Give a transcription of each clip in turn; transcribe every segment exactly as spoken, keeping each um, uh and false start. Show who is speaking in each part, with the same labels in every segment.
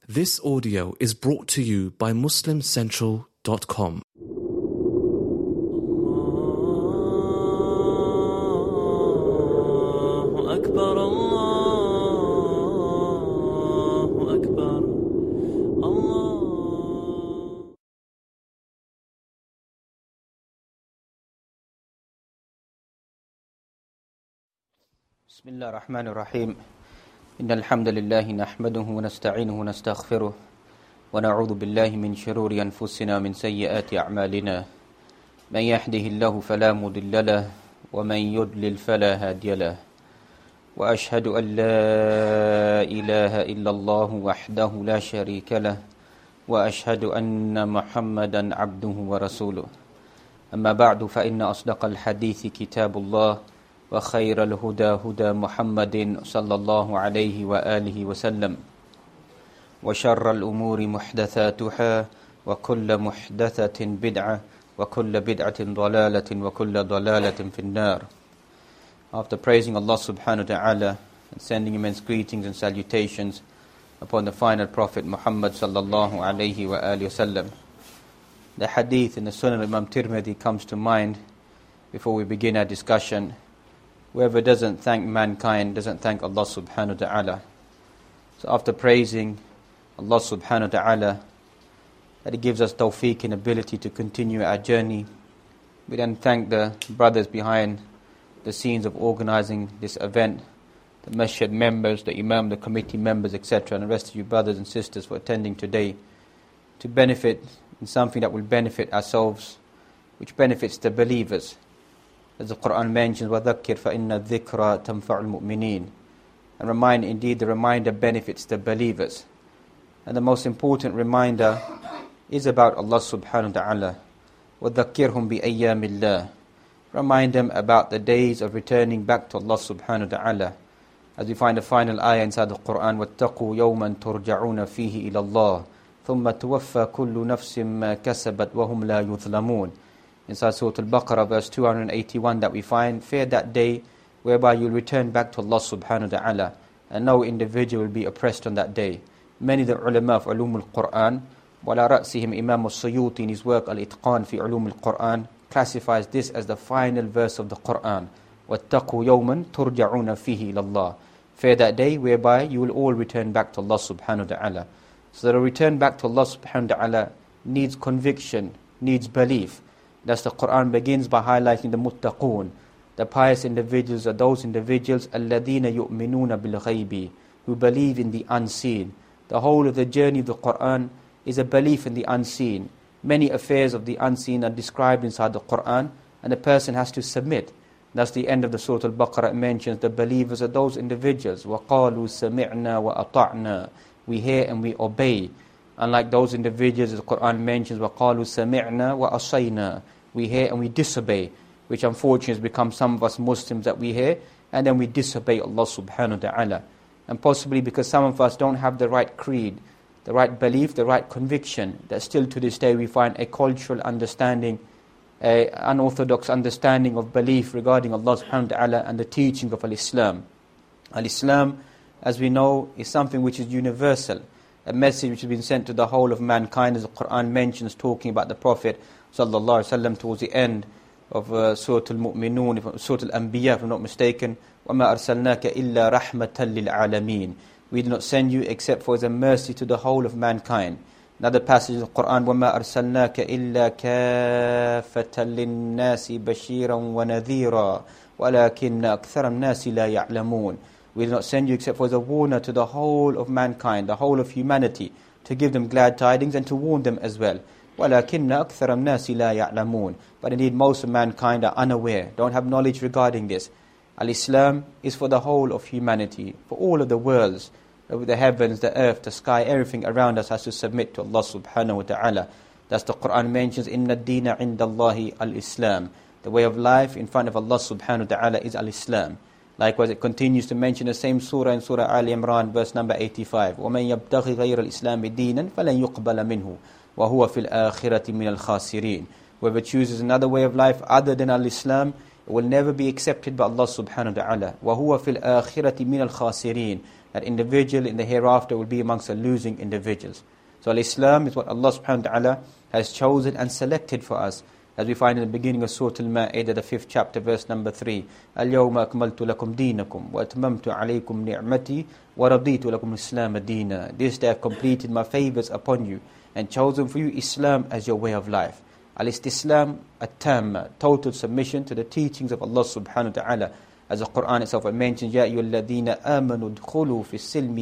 Speaker 1: This audio is brought to you by Muslim Central dot com.
Speaker 2: الله أكبر الله أكبر الله.
Speaker 3: بسم الله الرحمن الرحيم. إن الحمد لله نحمده ونستعينه ونستغفره ونعوذ بالله من شرور أنفسنا من سيئات أعمالنا. من يهده الله فلا مضل له ومن يضلل فلا هادي له. وأشهد أن لا إله إلا الله وحده لا شريك له وأشهد أن محمدا عبده ورسوله. أما بعد فإن أصدق الحديث كتاب الله وخير الهدى هدى محمد صلى الله عليه وآله وسلم وشر الأمور محدثاتها وكل محدثة بدعة وكل بدعة ضلالة وكل ضلالة في النار. After praising Allah subhanahu wa ta'ala and sending immense greetings and salutations upon the final Prophet Muhammad sallallahu alayhi wa alihi wasallam, the hadith in the Sunan of Imam Tirmidhi comes to mind before we begin our discussion. Whoever doesn't thank mankind doesn't thank Allah subhanahu wa ta'ala. So after praising Allah subhanahu wa ta'ala that He gives us tawfiq and ability to continue our journey, we then thank the brothers behind the scenes of organizing this event, the masjid members, the imam, the committee members, et cetera, and the rest of you brothers and sisters for attending today to benefit in something that will benefit ourselves, which benefits the believers. As the Quran mentions, وَذَكِّرْ فَإِنَّ الذِّكْرَ تَنْفَعُ الْمُؤْمِنِينَ. And remind, indeed, the reminder benefits the believers. And the most important reminder is about Allah subhanahu wa ta'ala. وَذَكِّرْهُمْ بِأَيَّامِ اللَّهِ. Remind them about the days of returning back to Allah subhanahu wa ta'ala. As we find the final ayah inside the Quran, وَاتَّقُوا يَوْمًا تُرْجَعُونَ فِيهِ إِلَى اللَّهِ ثُمَّ تُوَفَّى كُلُّ نَفْسٍ مَا كَسَبَتْ وَهُمْ لَا يُظْلَمُونَ. Inside Surah Al-Baqarah, verse two hundred eighty-one, that we find, fear that day whereby you'll return back to Allah subhanahu wa ta'ala, and no individual will be oppressed on that day. Many of the ulama of Ulum al-Quran, وَلَا رَأْسِهِمْ Imam al-Suyuti in his work Al-Itqan fi Ulum al-Quran, classifies this as the final verse of the Quran. وَاتَّقُوا يَوْمًا تُرْجَعُونَ فِيهِ إِلَى اللَّهِ. Fear that day whereby you will all return back to Allah subhanahu wa ta'ala. So the return back to Allah subhanahu wa ta'ala needs conviction, needs belief. Thus the Quran begins by highlighting the muttaqoon. The pious individuals are those individuals الَّذِينَ يُؤْمِنُونَ بِالْغَيْبِ, who believe in the unseen. The whole of the journey of the Quran is a belief in the unseen. Many affairs of the unseen are described inside the Quran, and the person has to submit. Thus the end of the Surah Al-Baqarah mentions the believers are those individuals. وَقَالُوا سَمِعْنَا وَأَطَعْنَا. We hear and we obey. Unlike those individuals, the Quran mentions وَقَالُوا سَمِعْنَا وَأَصَيْنَا. We hear and we disobey, which unfortunately has become some of us Muslims, that we hear and then we disobey Allah subhanahu wa ta'ala. And possibly because some of us don't have the right creed, the right belief, the right conviction, that still to this day we find a cultural understanding, an unorthodox understanding of belief regarding Allah subhanahu wa ta'ala and the teaching of Al-Islam. Al-Islam, as we know, is something which is universal, a message which has been sent to the whole of mankind, as the Quran mentions, talking about the Prophet sallallahu alaihi wasallam towards the end of uh, Surah Al-Mu'minun, Surah Al-Anbiya, if I'm not mistaken. وَمَا أَرْسَلْنَاكَ إِلَّا رَحْمَةً لِلْعَالَمِينَ. We do not send you except for as a mercy to the whole of mankind. Another passage of the Quran, وَمَا أَرْسَلْنَاكَ إِلَّا كَافَةً لِلنَّاسِ بَشِيرًا وَنَذِيرًا وَلَكِنَّ أَكْثَرَ النَّاسِ لَا يَعْلَمُونَ. We do not send you except for as a warner to the whole of mankind, the whole of humanity, to give them glad tidings and to warn them as well. وَلَكِنَّ أَكْثَرَ النَّاسِ لَا يَعْلَمُونَ. But indeed most of mankind are unaware, don't have knowledge regarding this. Al-Islam is for the whole of humanity, for all of the worlds, the heavens, the earth, the sky, everything around us has to submit to Allah subhanahu wa ta'ala. Thus the Quran mentions, إِنَّ الدِّينَ عِنْدَ اللَّهِ الْإِسْلَامِ. The way of life in front of Allah subhanahu wa ta'ala is Al-Islam. Likewise it continues to mention the same surah in Surah Al Imran, verse number eighty-five. وَمَنْ يَبْتَغِي غَيْرَ الْإِسْلَامِ دِينًا فَلَنْ يُقْبَلَ مِنْهُ وَهُوَ فِي الْآخِرَةِ مِنَ الْخَاسِرِينَ. Whoever chooses another way of life other than Al-Islam, it will never be accepted by Allah subhanahu wa ta'ala. وَهُوَ فِي الْآخِرَةِ مِنَ الْخَاسِرِينَ. that individual in the hereafter will be amongst the losing individuals. So Al-Islam is what Allah subhanahu wa ta'ala has chosen and selected for us. As we find in the beginning of Surah Al-Ma'idah, the fifth chapter, verse number three. الْيَوْمَ أَكْمَلْتُ لَكُمْ دِينَكُمْ وَأَتْمَمْتُ عَلَيْكُمْ نِعْمَتِي وَرَضِيتُ لَكُمْ الْإِسْلَامَ دِينًا. This day I have completed my favors upon you and chosen for you Islam as your way of life. Al-Istislam at-Tamma, total submission to the teachings of Allah subhanahu wa ta'ala. As the Quran itself mentions, يَا أَيُّهَا الَّذِينَ آمَنُوا ادْخُلُوا فِي السِّلْمِ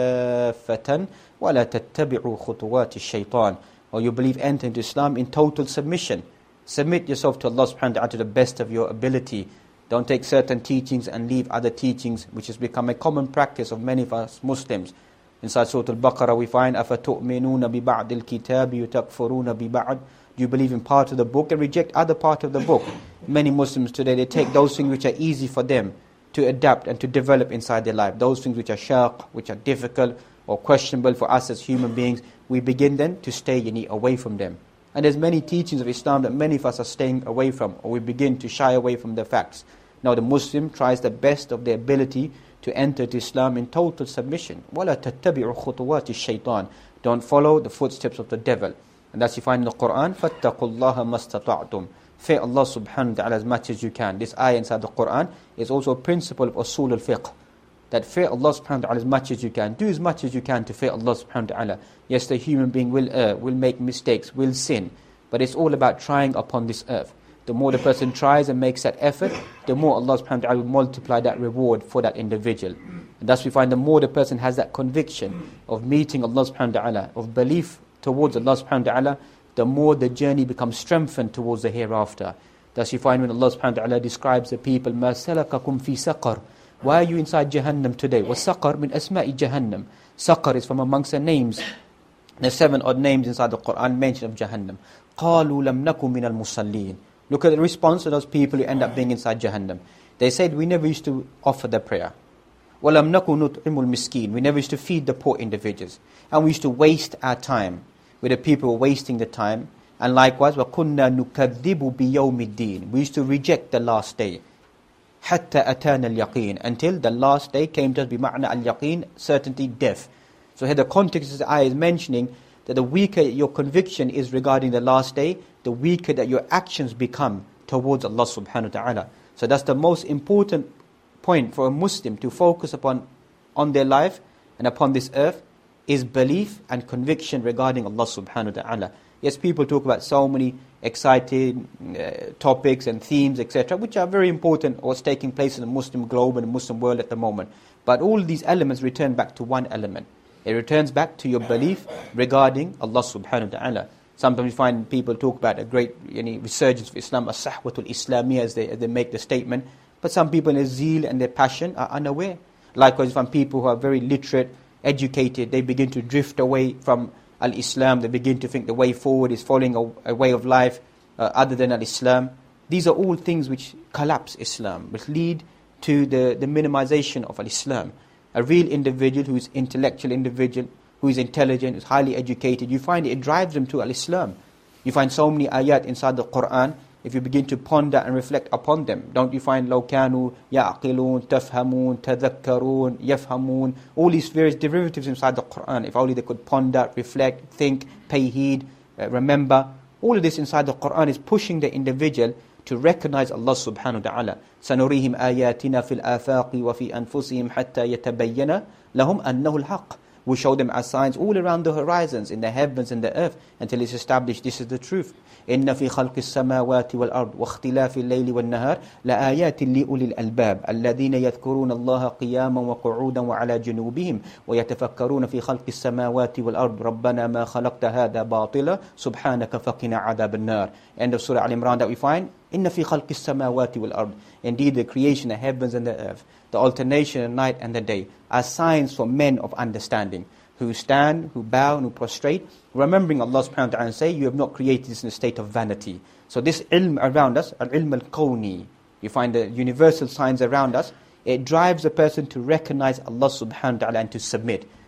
Speaker 3: كَافَّةً وَلَا تَتَّبِعُوا خُطُوَاتِ الشَّيْطَانِ. Or you believe, enter into Islam in total submission. Submit yourself to Allah subhanahu wa ta'ala to the best of your ability. Don't take certain teachings and leave other teachings, which has become a common practice of many of us Muslims. Inside Surah Al-Baqarah we find, أَفَتُؤْمِنُونَ بِبَعْدِ الْكِتَابِ يُتَكْفُرُونَ بِبَعْدِ. Do you believe in part of the book and reject other part of the book? Many Muslims today, they take those things which are easy for them to adapt and to develop inside their life. Those things which are shaq, which are difficult or questionable for us as human beings, we begin then to stay away from them. And there's many teachings of Islam that many of us are staying away from, or we begin to shy away from the facts. Now the Muslim tries the best of their ability to enter to Islam in total submission. وَلَا تَتَّبِعُوا خُطُوَاتِ الشَّيْطَانِ. Don't follow the footsteps of the devil. And that's you find in the Quran, فَاتَّقُوا اللَّهَ مَا اسْتَطَعْتُمْ. Fear Allah subhanahu wa ta'ala as much as you can. This ayah inside the Quran is also a principle of usul al-fiqh. That fear Allah subhanahu wa ta'ala as much as you can. Do as much as you can to fear Allah subhanahu wa ta'ala. Yes, the human being will err, will make mistakes, will sin. But it's all about trying upon this earth. The more the person tries and makes that effort, the more Allah subhanahu wa ta'ala will multiply that reward for that individual. And thus we find the more the person has that conviction of meeting Allah subhanahu wa ta'ala, of belief towards Allah subhanahu wa ta'ala, the more the journey becomes strengthened towards the hereafter. Thus you find when Allah subhanahu wa ta'ala describes the people, مَا سَلَكَكُمْ فِي سَقَرٍ. Why are you inside Jahannam today? وَالسَّقَرْ مِنْ أَسْمَاءِ Jahannam. Saqar is from amongst the names. There's seven odd names inside the Quran mention of Jahannam. قَالُوا لَمْ نَكُ مِنَ الْمُصَلِّينَ. Look at the response of those people who end up being inside Jahannam. They said, we never used to offer the prayer. وَلَمْ نَكُ نُطْعِمُ الْمِسْكِينَ. We never used to feed the poor individuals. And we used to waste our time with the people who were wasting the time. And likewise, وَكُنَّا نُكَذِّبُ بِيَوْمِ الدِّينِ. We used to reject the last day. حَتَّى أَتَانَا الْيَقِينَ. Until the last day came to us, بِمَعْنَى الْيَقِينَ, certainty, death. So here the context of the ayah is mentioning that the weaker your conviction is regarding the last day, the weaker that your actions become towards Allah subhanahu wa ta'ala. So that's the most important point for a Muslim to focus upon on their life and upon this earth, is belief and conviction regarding Allah subhanahu wa ta'ala. Yes, people talk about so many exciting uh, topics and themes, et cetera, which are very important, what's taking place in the Muslim globe and the Muslim world at the moment. But all these elements return back to one element. It returns back to your belief regarding Allah subhanahu wa ta'ala. Sometimes you find people talk about a great you know, resurgence of Islam, as-sahwatul Islamiyya, as they, as they make the statement. But some people in their zeal and their passion are unaware. Likewise, you find people who are very literate, educated, they begin to drift away from Al-Islam. They begin to think the way forward is following a, a way of life uh, other than Al-Islam. These are all things which collapse Islam, which lead to the, the minimization of Al-Islam. A real individual who is intellectual individual, who is intelligent, who is highly educated, you find it, it drives them to Al-Islam. You find so many ayat inside the Quran, if you begin to ponder and reflect upon them, don't you find لَوْ كَانُوا يَعْقِلُونَ تَفْهَمُونَ تَذَكَّرُونَ يَفْهَمُونَ, all these various derivatives inside the Quran, if only they could ponder, reflect, think, pay heed, uh, remember. All of this inside the Quran is pushing the individual to recognize Allah subhanahu wa ta'ala. سَنُرِيهِمْ آيَاتِنَا فِي الْآفَاقِ وَفِي أَنفُسِهِمْ حَتَّى يَتَبَيَّنَ لَهُمْ أَنَّهُ الْحَقِّ. We show them our signs all around the horizons, in the heavens and the earth, until it's established this is the truth. إِنَّ فِي خَلْقِ السَّمَاوَاتِ وَالْأَرْضِ وَاخْتِلَافِ اللَّيْلِ وَالنَّهَارِ لَآيَاتٍ لِأُولِي الْأَلْبَابِ الَّذِينَ يَذْكُرُونَ اللَّهَ قِيَامًا وَقُعُودًا وَعَلَى جُنُوبِهِمْ وَيَتَفَكَّرُونَ فِي خَلْقِ السَّمَاوَاتِ وَالْأَرْضِ رَبَّنَا مَا خَلَقْتَ هَذَا بَاطِلًا سُبْحَانَكَ فَقِنَا عَذَابَ النَّارِ. End of Surah Al-Imran that we find. إِنَّ فِي خَلْقِ السَّمَاوَاتِ وَالْأَرْضِ. Indeed, the creation of heavens and the earth, the alternation of night and the day, are signs for men of understanding, who stand, who bow, and who prostrate, remembering Allah subhanahu wa ta'ala, and say, you have not created this in a state of vanity. So this ilm around us, al-ilm al-kawni, you find the universal signs around us, it drives a person to recognize Allah subhanahu wa ta'ala and to submit.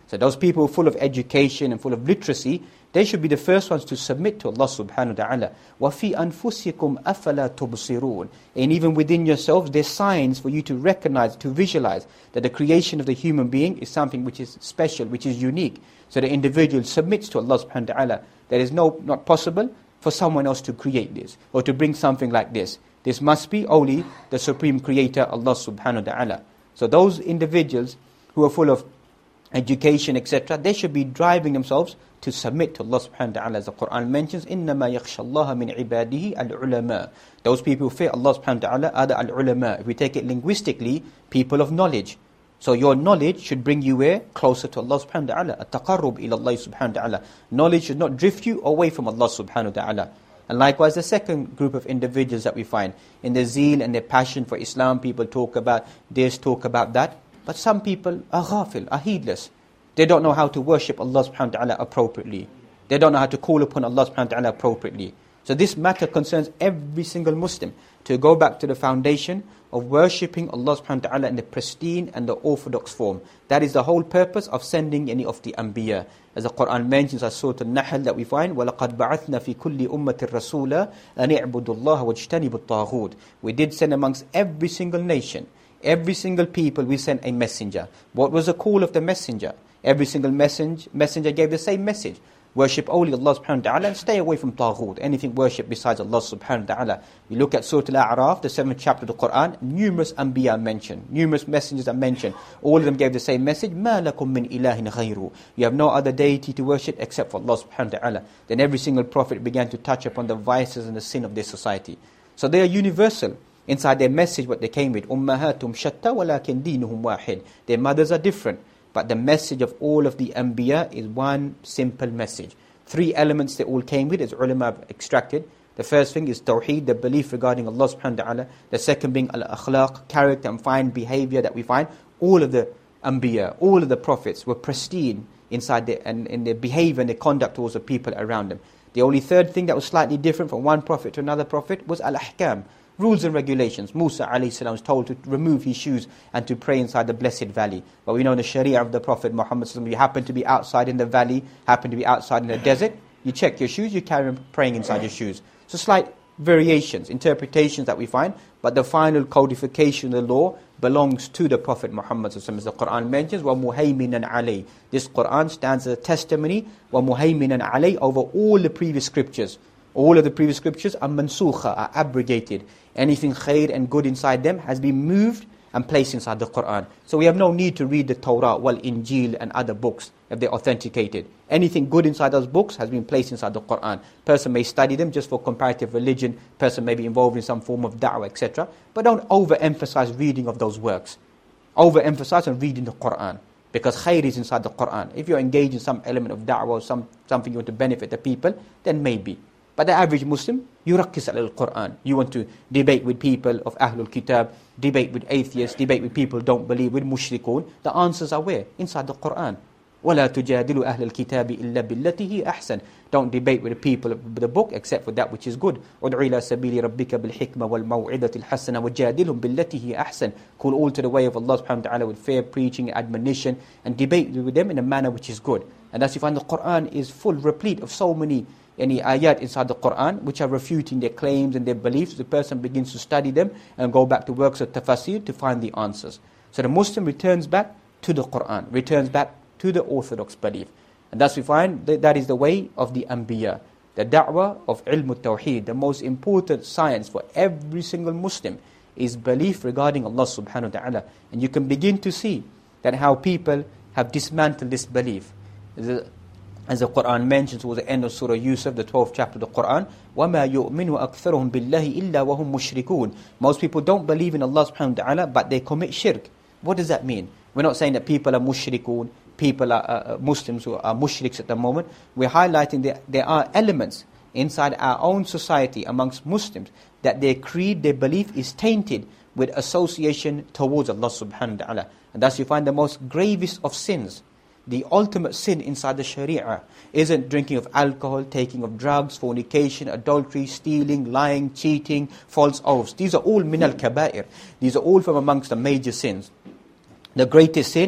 Speaker 3: So those people full of education and full of literacy, they should be the first ones to submit to Allah subhanahu wa ta'ala. وَفِي أَنفُسِكُمْ أَفَلَا تُبْصِرُونَ. And even within yourselves, there's signs for you to recognize, to visualize that the creation of the human being is something which is special, which is unique. So the individual submits to Allah subhanahu wa ta'ala. There is no, not possible for someone else to create this, or to bring something like this. This must be only the Supreme Creator, Allah subhanahu wa ta'ala. So those individuals who are full of education, et cetera, they should be driving themselves to submit to Allah subhanahu wa ta'ala. As the Quran mentions, إِنَّمَا يَخْشَى اللَّهَ مِنْ عِبَادِهِ الْعُلَمَاءِ. Those people who fear Allah subhanahu wa ta'ala are the al-ulama. If we take it linguistically, people of knowledge. So your knowledge should bring you where? Closer to Allah subhanahu wa ta'ala. At-taqarrub ila Allah subhanahu wa ta'ala. Knowledge should not drift you away from Allah subhanahu wa ta'ala. And likewise, the second group of individuals that we find, in their zeal and their passion for Islam, people talk about this, talk about that. But some people are ghafil, are heedless. They don't know how to worship Allah subhanahu wa ta'ala appropriately. They don't know how to call upon Allah subhanahu wa ta'ala appropriately. So this matter concerns every single Muslim, to go back to the foundation of worshipping Allah subhanahu wa ta'ala in the pristine and the orthodox form. That is the whole purpose of sending any of the Anbiya. As the Quran mentions, as Surah Al-Nahl that we find, وَلَقَدْ بَعَثْنَا فِي كُلِّ أُمَّةٍ رَسُولًا أَنِ اعْبُدُوا اللَّهَ وَاجْتَنِبُوا الطَّاغُوتِ. We did send amongst every single nation, every single people, we sent a messenger. What was the call of the messenger? Every single message, messenger gave the same message. Worship only Allah subhanahu wa ta'ala and stay away from Taghut, anything worship besides Allah subhanahu wa ta'ala. We look at Surah Al-A'raf, the seventh chapter of the Quran, numerous Anbiya mentioned, numerous messengers are mentioned. All of them gave the same message, مَا لَكُم مِّنْ إِلَهٍ غَيْرُ. You have no other deity to worship except for Allah subhanahu wa ta'ala. Then every single prophet began to touch upon the vices and the sin of their society. So they are universal. Inside their message, what they came with, أُمَّهَاتُمْ شَتَّى وَلَكِنْ دِينُهُمْ وَاحِدٌ. Their mothers are different. But the message of all of the Anbiya is one simple message. Three elements they all came with, as ulama have extracted. The first thing is Tawheed, the belief regarding Allah subhanahu wa ta'ala. The second being Al-Akhlaq, character and fine behavior that we find. All of the Anbiya, all of the prophets were pristine inside their, and in their behavior and their conduct towards the people around them. The only third thing that was slightly different from one prophet to another prophet was Al-Ahkam, rules and regulations. Musa alayhi salam was told to remove his shoes and to pray inside the blessed valley. But we know in the Sharia of the Prophet Muhammad, you happen to be outside in the valley, happen to be outside in the desert, you check your shoes, you carry on praying inside your shoes. So slight variations, interpretations that we find, but the final codification of the law belongs to the Prophet Muhammad, as the Quran mentions, وَمُهَيْمِنًا عَلَيْهِ. This Quran stands as a testimony, وَمُهَيْمِنًا عَلَيْهِ, over all the previous scriptures. All of the previous scriptures are mansukha, are abrogated. Anything khair and good inside them has been moved and placed inside the Quran. So we have no need to read the Torah, wal Injil and other books if they're authenticated. Anything good inside those books has been placed inside the Quran. Person may study them just for comparative religion. Person may be involved in some form of da'wah, et cetera. But don't overemphasize reading of those works. Overemphasize on reading the Quran. Because khair is inside the Quran. If you're engaged in some element of da'wah or some, something you want to benefit the people, then maybe. But the average Muslim, yurakkis al-Quran. You want to debate with people of Ahlul Kitab, debate with atheists, debate with people who don't believe, with mushrikun. The answers are where? Inside the Quran. وَلَا تُجَادِلُوا أَهْلَ الْكِتَابِ إِلَّا بِالَّتِهِ أَحْسَنُ. Don't debate with the people of the book except for that which is good. أُدْعِ إِلَى سَبِيلِ رَبِّكَ بِالْحِكْمَةِ وَالْمَوْعِظَةِ الْحَسَنَةِ وَجَادِلْهُمْ بِالَّتِهِ أَحْسَنُ. Call all to the way of Allah subhanahu wa ta'ala with fair preaching, admonition, and debate with them in a manner which is good. And as you find, the Quran is full, replete of so many any ayat inside the Quran which are refuting their claims and their beliefs. The person begins to study them and go back to works of tafsir to find the answers. So the Muslim returns back to the Quran, returns back to the orthodox belief. And thus we find that, that is the way of the Anbiya. The da'wah of ilm al-tawheed, the most important science for every single Muslim, is belief regarding Allah subhanahu wa ta'ala. And you can begin to see that how people have dismantled this belief. The, As the Quran mentions towards the end of Surah Yusuf, the twelfth chapter of the Quran, وَمَا يُؤْمِنُ أَكْثَرُهُمْ بِاللَّهِ إِلَّا وَهُمْ مُشْرِكُونَ. Most people don't believe in Allah subhanahu wa ta'ala, but they commit shirk. What does that mean? We're not saying that people are mushrikun, people are uh, Muslims who are mushriks at the moment. We're highlighting that there are elements inside our own society amongst Muslims that their creed, their belief is tainted with association towards Allah subhanahu wa ta'ala. And thus you find the most gravest of sins. The ultimate sin inside the Sharia isn't drinking of alcohol, taking of drugs, fornication, adultery, stealing, lying, cheating, false oaths. These are all min al-kabair. These are all from amongst the major sins. The greatest sin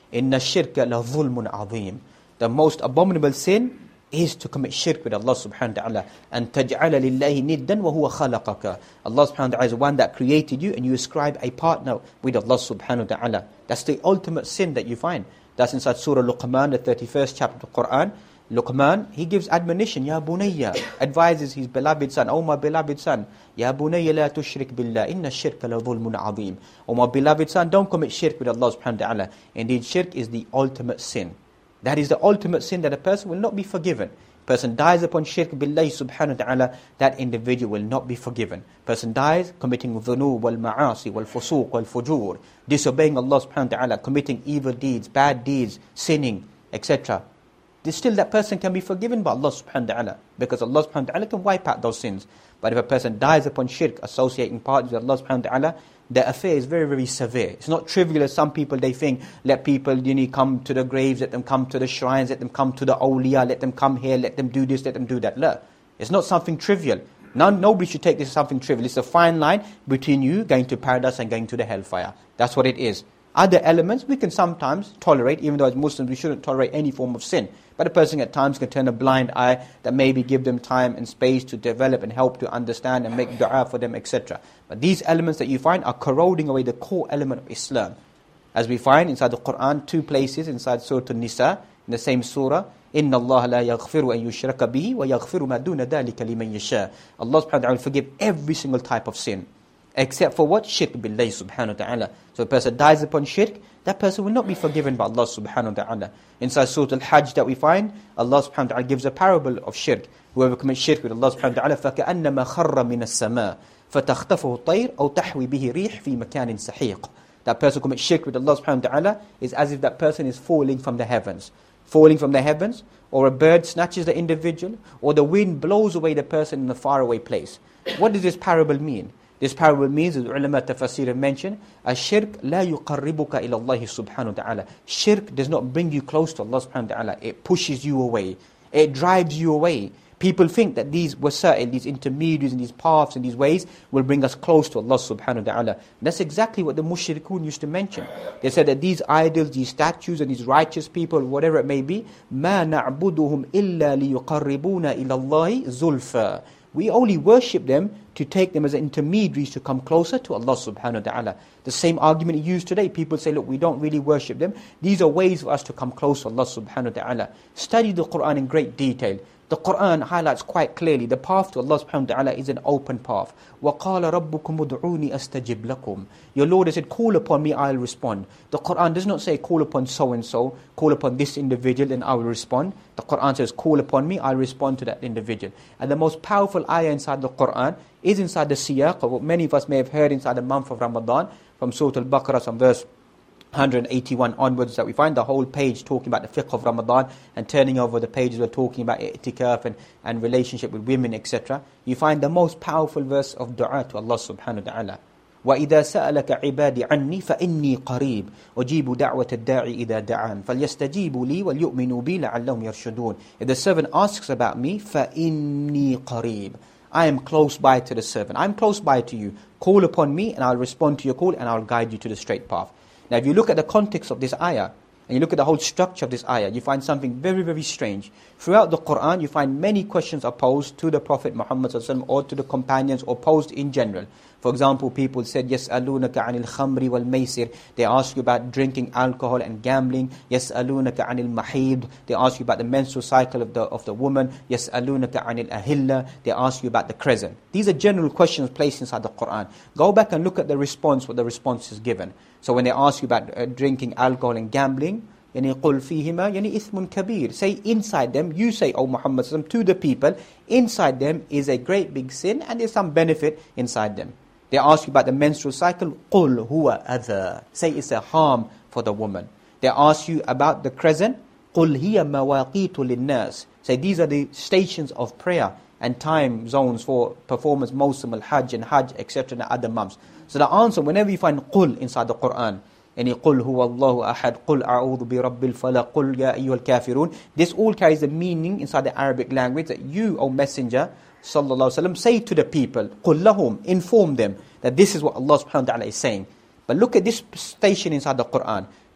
Speaker 3: Inna shirka la dhulmun azim. The most abominable sin is to commit shirk with Allah subhanahu wa ta'ala. And taj'ala lillahi niddan wa huwa khalaqaka. Allah subhanahu wa ta'ala is the one that created you, and you ascribe a partner with Allah subhanahu wa ta'ala. That's the ultimate sin that you find. That's inside Surah Luqman, the thirty-first chapter of the Quran. Luqman, he gives admonition, Ya bunayya, advises his beloved son, Oh my beloved son, Ya bunayya la tushrik billah, inna shirka la dhulmun azim. Oh my beloved son, don't commit shirk with Allah subhanahu wa ta'ala. Indeed, shirk is the ultimate sin. That is the ultimate sin that a person will not be forgiven. Person dies upon shirk billahi subhanahu wa ta'ala, that individual will not be forgiven. Person dies committing dhunub wal ma'asi wal fusuq wal fujur, disobeying Allah subhanahu wa ta'ala, committing evil deeds, bad deeds, sinning, et cetera. Still that person can be forgiven by Allah subhanahu wa ta'ala, because Allah subhanahu wa ta'ala can wipe out those sins. But if a person dies upon shirk, associating partners with Allah subhanahu wa ta'ala, the affair is very, very severe. It's not trivial as some people, they think, let people, you know, come to the graves, let them come to the shrines, let them come to the awliya, let them come here, let them do this, let them do that. Look, it's not something trivial. None, nobody should take this as something trivial. It's a fine line between you going to paradise and going to the hellfire. That's what it is. Other elements we can sometimes tolerate, even though as Muslims we shouldn't tolerate any form of sin. But a person at times can turn a blind eye, that maybe give them time and space to develop and help to understand and make dua for them, et cetera. But these elements that you find are corroding away the core element of Islam. As we find inside the Quran, two places inside Surah An-Nisa, in the same surah, Inna Allah la yaghfiru an yushraka bihi wa yaghfiru ma duna dhalika liman yasha. Allah subhanahu wa ta'ala will forgive every single type of sin. Except for what? Shirk billahi subhanahu wa ta'ala. So if a person dies upon shirk, that person will not be forgiven by Allah subhanahu wa ta'ala. Inside Surah Al-Hajj that we find, Allah subhanahu wa ta'ala gives a parable of shirk. Whoever commits shirk with Allah subhanahu wa ta'ala, فَكَأَنَّمَا خَرَّ مِنَ السَّمَاءِ فَتَخْتَفُهُ الطَّيْرُ أَوْ تَحْوِي بِهِ رِيحٌ فِي مَكَانٍ سَحِيقٍ. That person commits shirk with Allah subhanahu wa ta'ala is as if that person is falling from the heavens. Falling from the heavens, or a bird snatches the individual, or the wind blows away the person in a faraway place. What does this parable mean? This parable means, as ulama tafsir have mentioned, ash-shirk la yuqarribuka ila Allah subhanahu wa ta'ala. Shirk does not bring you close to Allah subhanahu wa ta'ala. It pushes you away. It drives you away. People think that these wasa'il, these intermediaries and these paths and these ways will bring us close to Allah subhanahu wa ta'ala. That's exactly what the mushrikun used to mention. They said that these idols, these statues and these righteous people, whatever it may be, مَا نَعْبُدُهُمْ إِلَّا لِيُقَرِّبُونَ إِلَى اللَّهِ زُلْفًا. We only worship them to take them as intermediaries to come closer to Allah subhanahu wa ta'ala. The same argument used today. People say, look, we don't really worship them. These are ways for us to come close to Allah subhanahu wa ta'ala. Study the Quran in great detail. The Quran highlights quite clearly the path to Allah subhanahu wa ta'ala is an open path. وَقَالَ رَبُّكُمُ ادْعُونِي أَسْتَجِبْ لَكُمْ. Your Lord has said, call upon me, I'll respond. The Quran does not say, call upon so-and-so, call upon this individual and I will respond. The Quran says, call upon me, I'll respond to that individual. And the most powerful ayah inside the Quran is inside the siyaq of what many of us may have heard inside the month of Ramadan, from Surah Al-Baqarah, some verse one eighty-one onwards, that we find the whole page talking about the fiqh of Ramadan, and turning over the pages we're talking about i'tikaf and, and relationship with women, et cetera. You find the most powerful verse of dua to Allah subhanahu wa ta'ala. وَإِذَا سَأَلَكَ عِبَادِ عَنِّي فَإِنِّي قَرِيبٌ أُجِيبُ دَعْوَةَ الدَّاعِ إِذَا دَعَانِ فَلْيَسْتَجِيبُوا لِي وَلْيُؤْمِنُوا بِي لَعَلَّهُمْ يَرْشُدُونَ. If the servant asks about me, فَإِنِّي قَرِيبٌ. I am close by to the servant. I'm close by to you. Call upon me and I'll respond to your call and I'll guide you to the straight path. Now if you look at the context of this ayah, and you look at the whole structure of this ayah, you find something very, very strange. Throughout the Quran, you find many questions are posed to the Prophet Muhammad sallallahu alaihi wasallam or to the companions, or posed in general. For example, people said, يَسْأَلُونَكَ عَنِ الْخَمْرِ وَالْمَيْسِرِ. They ask you about drinking alcohol and gambling. يَسْأَلُونَكَ عَنِ الْمَحِيضِ. They ask you about the menstrual cycle of the of the woman. يَسْأَلُونَكَ عَنِ الْأَهِلَّةِ. They ask you about the crescent. These are general questions placed inside the Quran. Go back and look at the response, what the response is given. So when they ask you about uh, drinking alcohol and gambling, يعني قُلْ فِيهِمَا يعني إِثْمٌ كَبِيرٌ. Say inside them, you say, O Muhammad sallallahu alaihi wasallam, to the people, inside them is a great big sin and there's some benefit inside them. They ask you about the menstrual cycle, قُلْ هُوَ أَذَى. Say it's a harm for the woman. They ask you about the crescent, قُلْ هِيَ مَوَاقِيتُ لِلنَّاسِ. Say these are the stations of prayer and time zones for performance, Mawsim al-Hajj and Hajj, et cetera, and other months. So the answer, whenever you find qul inside the Quran, any qul huwa Allahu ahad, qul a'udhu bi rabbil falaq, qul ya ayyuhal kafirun, this all carries the meaning inside the Arabic language that you, O Messenger, sallallahu alaihi wasallam, say to the people, qul lahum, inform them that this is what Allah subhanahu wa ta'ala is saying. But look at this station inside the Quran. The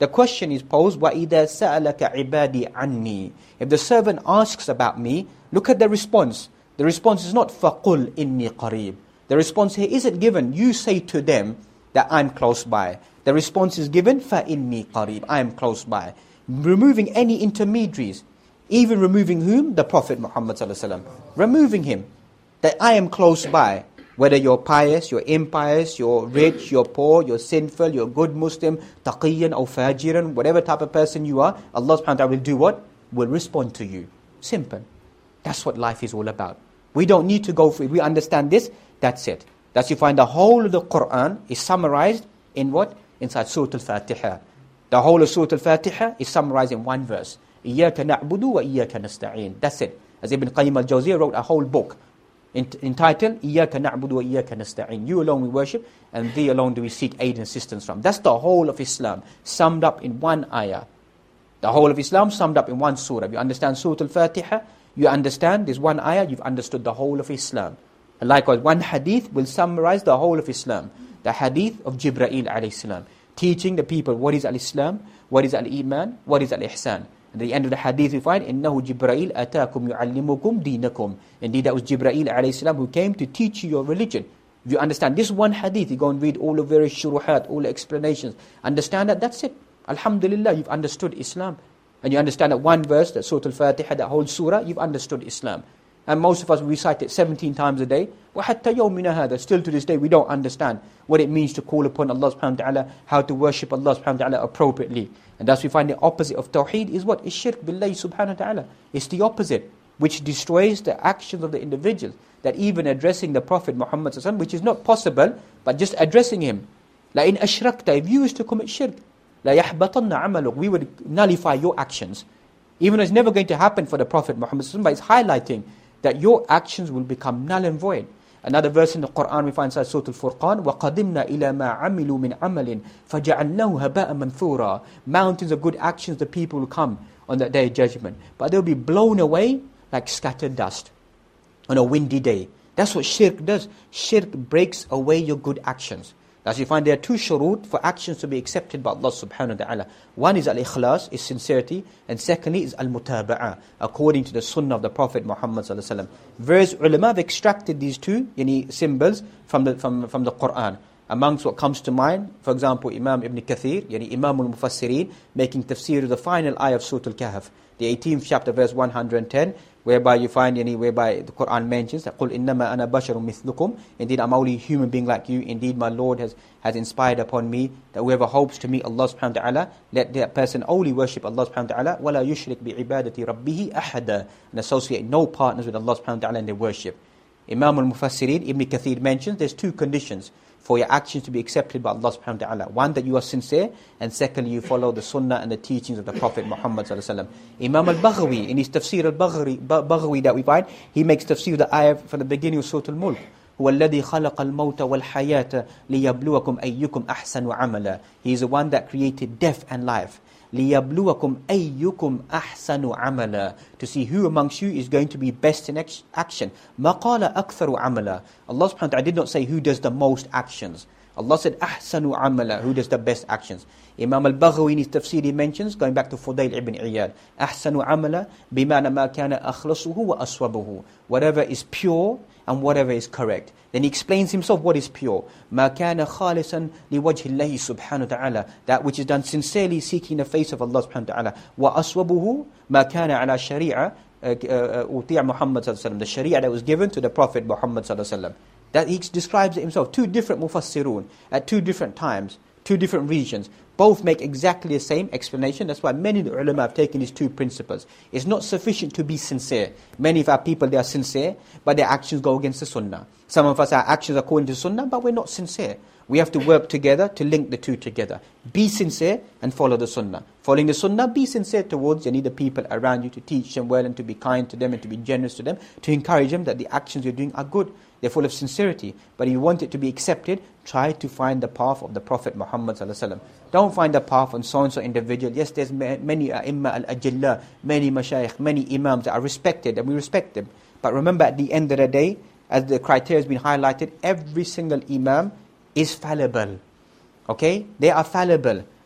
Speaker 3: The question is posed, وَإِذَا سَأَلَكَ عِبَادِي عَنِّي. If the servant asks about me, look at the response. The response is not فَقُلْ إِنِّي قَرِيبٌ. The response here isn't given, you say to them that I'm close by. The response is given, فَإِنِّي قَرِيبٌ. I am close by. Removing any intermediaries. Even removing whom? The Prophet Muhammad sallallahu alaihi wasallam. Removing him. That I am close by. Whether you're pious, you're impious, you're rich, you're poor, you're sinful, you're a good Muslim, taqiyyan or fajiran, whatever type of person you are, Allah subhanahu wa ta'ala will do what? Will respond to you. Simple. That's what life is all about. We don't need to go through it. We understand this, that's it. That's you find the whole of the Quran is summarized in what? Inside Surah Al-Fatiha. The whole of Surah Al-Fatiha is summarized in one verse. إِيَّاكَ نَعْبُدُ وَإِيَّاكَ نَسْتَعِينَ. That's it. As Ibn Qayyim al-Jawziyah wrote a whole book entitled إِيَّاكَ نَعْبُدُ وَإِيَّاكَ نَسْتَعِينَ. You alone we worship, and thee alone do we seek aid and assistance from. That's the whole of Islam, summed up in one ayah. The whole of Islam summed up in one surah. If you understand Surah Al-Fatiha, you understand this one ayah, you've understood the whole of Islam. And likewise, one hadith will summarize the whole of Islam. The hadith of Jibreel alayhi salam, teaching the people what is al-Islam, what is al-Iman, what is al-Ihsan. At the end of the hadith we find, إِنَّهُ جِبْرَائِيل أَتَاكُمْ يُعَلِّمُكُمْ دِينَكُمْ. Indeed, that was Jibreel alayhi salam who came to teach you your religion. If you understand this one hadith, you go and read all the various shuruhat, all the explanations. Understand that, that's it. Alhamdulillah, you've understood Islam. And you understand that one verse, that Surah Al-Fatiha, that whole surah, you've understood Islam. And most of us recite it seventeen times a day. وَحَتَّى يَوْمِنَا هَذَا. Still to this day, we don't understand what it means to call upon Allah subhanahu wa ta'ala, how to worship Allah subhanahu wa ta'ala appropriately. And thus we find the opposite of Tawheed is what? Is shirk billahi subhanahu wa ta'ala. It's the opposite, which destroys the actions of the individual. That even addressing the Prophet Muhammad sallallahu alaihi wasallam, which is not possible, but just addressing him. لَإِنْ أَشْرَكْتَ. If you used to commit shirk, لَيَحْبَطَنَّ عَمَلُكَ. We would nullify your actions. Even though it's never going to happen for the Prophet Muhammad sallallahu alaihi wasallam, but it's highlighting that your actions will become null and void. Another verse in the Quran we find inside Surah Al-Furqan, وَقَدِمْنَا إِلَى مَا عَمِلُوا مِنْ عَمَلٍ فَجَعَلْنَاهُ هَبَاءً مَنْثُورًا. Mountains of good actions, the people will come on that day of judgment, but they'll be blown away like scattered dust on a windy day. That's what shirk does. Shirk breaks away your good actions. As you find, there are two shurut for actions to be accepted by Allah subhanahu wa ta'ala. One is al-ikhlas, is sincerity, and secondly is al-mutaba'ah, according to the sunnah of the Prophet Muhammad sallallahu alaihi wasallam. Various ulama have extracted these two yani, symbols from the, from, from the Quran. Amongst what comes to mind, for example, Imam Ibn Kathir, yani Imam al-Mufassirin, making tafsir of the final ayah of Surah Al-Kahf, the eighteenth chapter, verse one hundred ten, whereby you find, yani, whereby the Quran mentions that, قُلْ إِنَّمَا أَنَا بَشَرٌ مِثْلُكُمْ. Indeed, I'm only a human being like you. Indeed, my Lord has, has inspired upon me that whoever hopes to meet Allah subhanahu wa ta'ala, let that person only worship Allah subhanahu wa ta'ala, وَلَا يُشْرِكْ بِعِبَادَةِ رَبِّهِ أَحَدًا, and associate no partners with Allah subhanahu wa ta'ala in their worship. Imam al-Mufassirin, Ibn Kathir mentions there's two conditions for your actions to be accepted by Allah subhanahu wa ta'ala. One, that you are sincere, and secondly, you follow the sunnah and the teachings of the Prophet Muhammad sallallahu alaihi wasallam. Imam al-Baghawi, in his tafsir al-Baghawi that we find, he makes tafsir of the ayah from the beginning of Surah Al-Mulk. هُوَ الَّذِي خَلَقَ الْمَوْتَ وَالْحَيَاةَ لِيَبْلُوَكُمْ أَيُّكُمْ أَحْسَنُ عَمَلًا. He is the one that created death and life. لِيَبْلُوَكُمْ أَيُّكُمْ أَحْسَنُ عَمَلًا. To see who amongst you is going to be best in action. مَا قَالَ أَكْثَرُ عَمَلًا. Allah subhanahu wa ta'ala did not say who does the most actions. Allah said, أَحْسَنُ عَمَلًا, who does the best actions. Imam al-Baghawi in his tafsir he mentions, going back to Fudayl ibn Iyad, أَحْسَنُ عَمَلًا بِمَعنَى مَا كَانَ أَخْلَصُهُ وَأَصْوَبُهُ. Whatever is pure and whatever is correct. Then he explains himself what is pure. مَا كَانَ خَالِصًا لِوَجْهِ اللَّهِ سُبْحَانَهُ وَتَعَالَى. That which is done sincerely seeking the face of Allah subhanahu wa ta'ala. وَأَصْوَبُهُ مَا كَانَ عَلَى شَرِيعَةٍ أُوتِيَ مُحَمَّدٍ صلى الله عليه وسلم. The sharia that was given to the Prophet Muhammad صلى الله عليه وسلم. That he describes it himself. Two different mufassirun at two different times, two different regions. Both make exactly the same explanation. That's why many of the ulama have taken these two principles. It's not sufficient to be sincere. Many of our people, they are sincere, but their actions go against the sunnah. Some of us, our actions are according to sunnah, but we're not sincere. We have to work together to link the two together. Be sincere and follow the sunnah. Following the sunnah, be sincere towards any of the people around you, to teach them well and to be kind to them and to be generous to them, to encourage them that the actions you're doing are good. They're full of sincerity. But if you want it to be accepted, try to find the path of the Prophet Muhammad sallallahu alaihi wasallam. Don't find the path on so-and-so individual. Yes, there's many ai-imma al-ajilla, many mashayikh, many imams that are respected, and we respect them. But remember, at the end of the day, as the criteria has been highlighted, every single imam is fallible. Okay? They are fallible.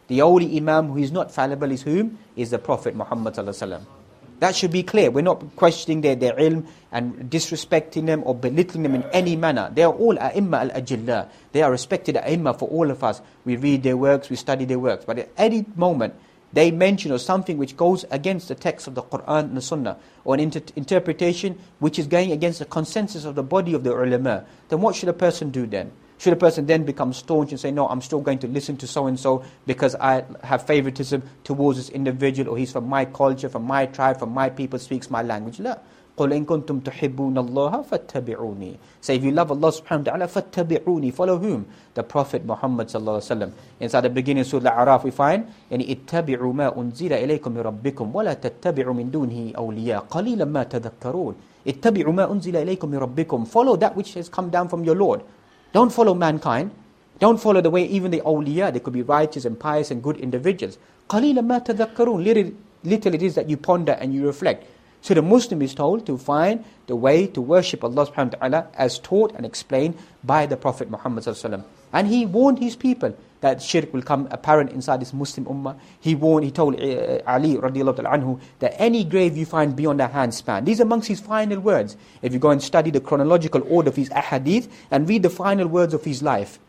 Speaker 3: The only Imam who is not fallible is whom? Is the Prophet Muhammad sallallahu alaihi wasallam. That should be clear. We're not questioning their, their ilm and disrespecting them or belittling them in any manner. They are all a'imma al-ajillah. They are respected a'imma for all of us. We read their works, we study their works. But at any moment, they mention or something which goes against the text of the Quran and the Sunnah, or an inter- interpretation which is going against the consensus of the body of the ulama, then what should a person do then? Should a person then become staunch and say, no, I'm still going to listen to so-and-so because I have favoritism towards this individual, or he's from my culture, from my tribe, from my people, speaks my language? La. قُلْ إِن كُنْتُمْ تُحِبُّونَ اللَّهَ فَاتَّبِعُونِي. Say, if you love Allah subhanahu wa ta'ala, فَاتَّبِعُونِي. Follow whom? The Prophet Muhammad sallallahu alaihi wasallam. Inside the beginning of Surah Al-A'raf we find, يعني اتَّبِعُوا مَا أُنزِلَ إِلَيْكُمْ مِنْ رَبِّكُمْ وَلَا تَتَّبِعُوا مِنْ دُونِهِ أَوْلِيَاءَ قَلِيلًا مَا تَذَكَّرُونَ. اتَّبِعُوا مَا أُنزِلَ إِلَيْكُمْ مِنْ رَبِّكُمْ. Follow that which has come down from your Lord. Don't follow mankind. Don't follow the way even the awliya, they could be righteous and pious and good individuals. قَلِيلًا مَا تَذَكَّرُونَ. Literally, literally it is that you ponder and you reflect. So the Muslim is told to find the way to worship Allah subhanahu wa ta'ala as taught and explained by the Prophet Muhammad sallallahu alaihi wasallam. And he warned his people that shirk will come apparent inside this Muslim ummah. He warned, he told uh, Ali radiallahu ta'ala anhu that any grave you find beyond a handspan. These are amongst his final words. If you go and study the chronological order of his ahadith and read the final words of his life.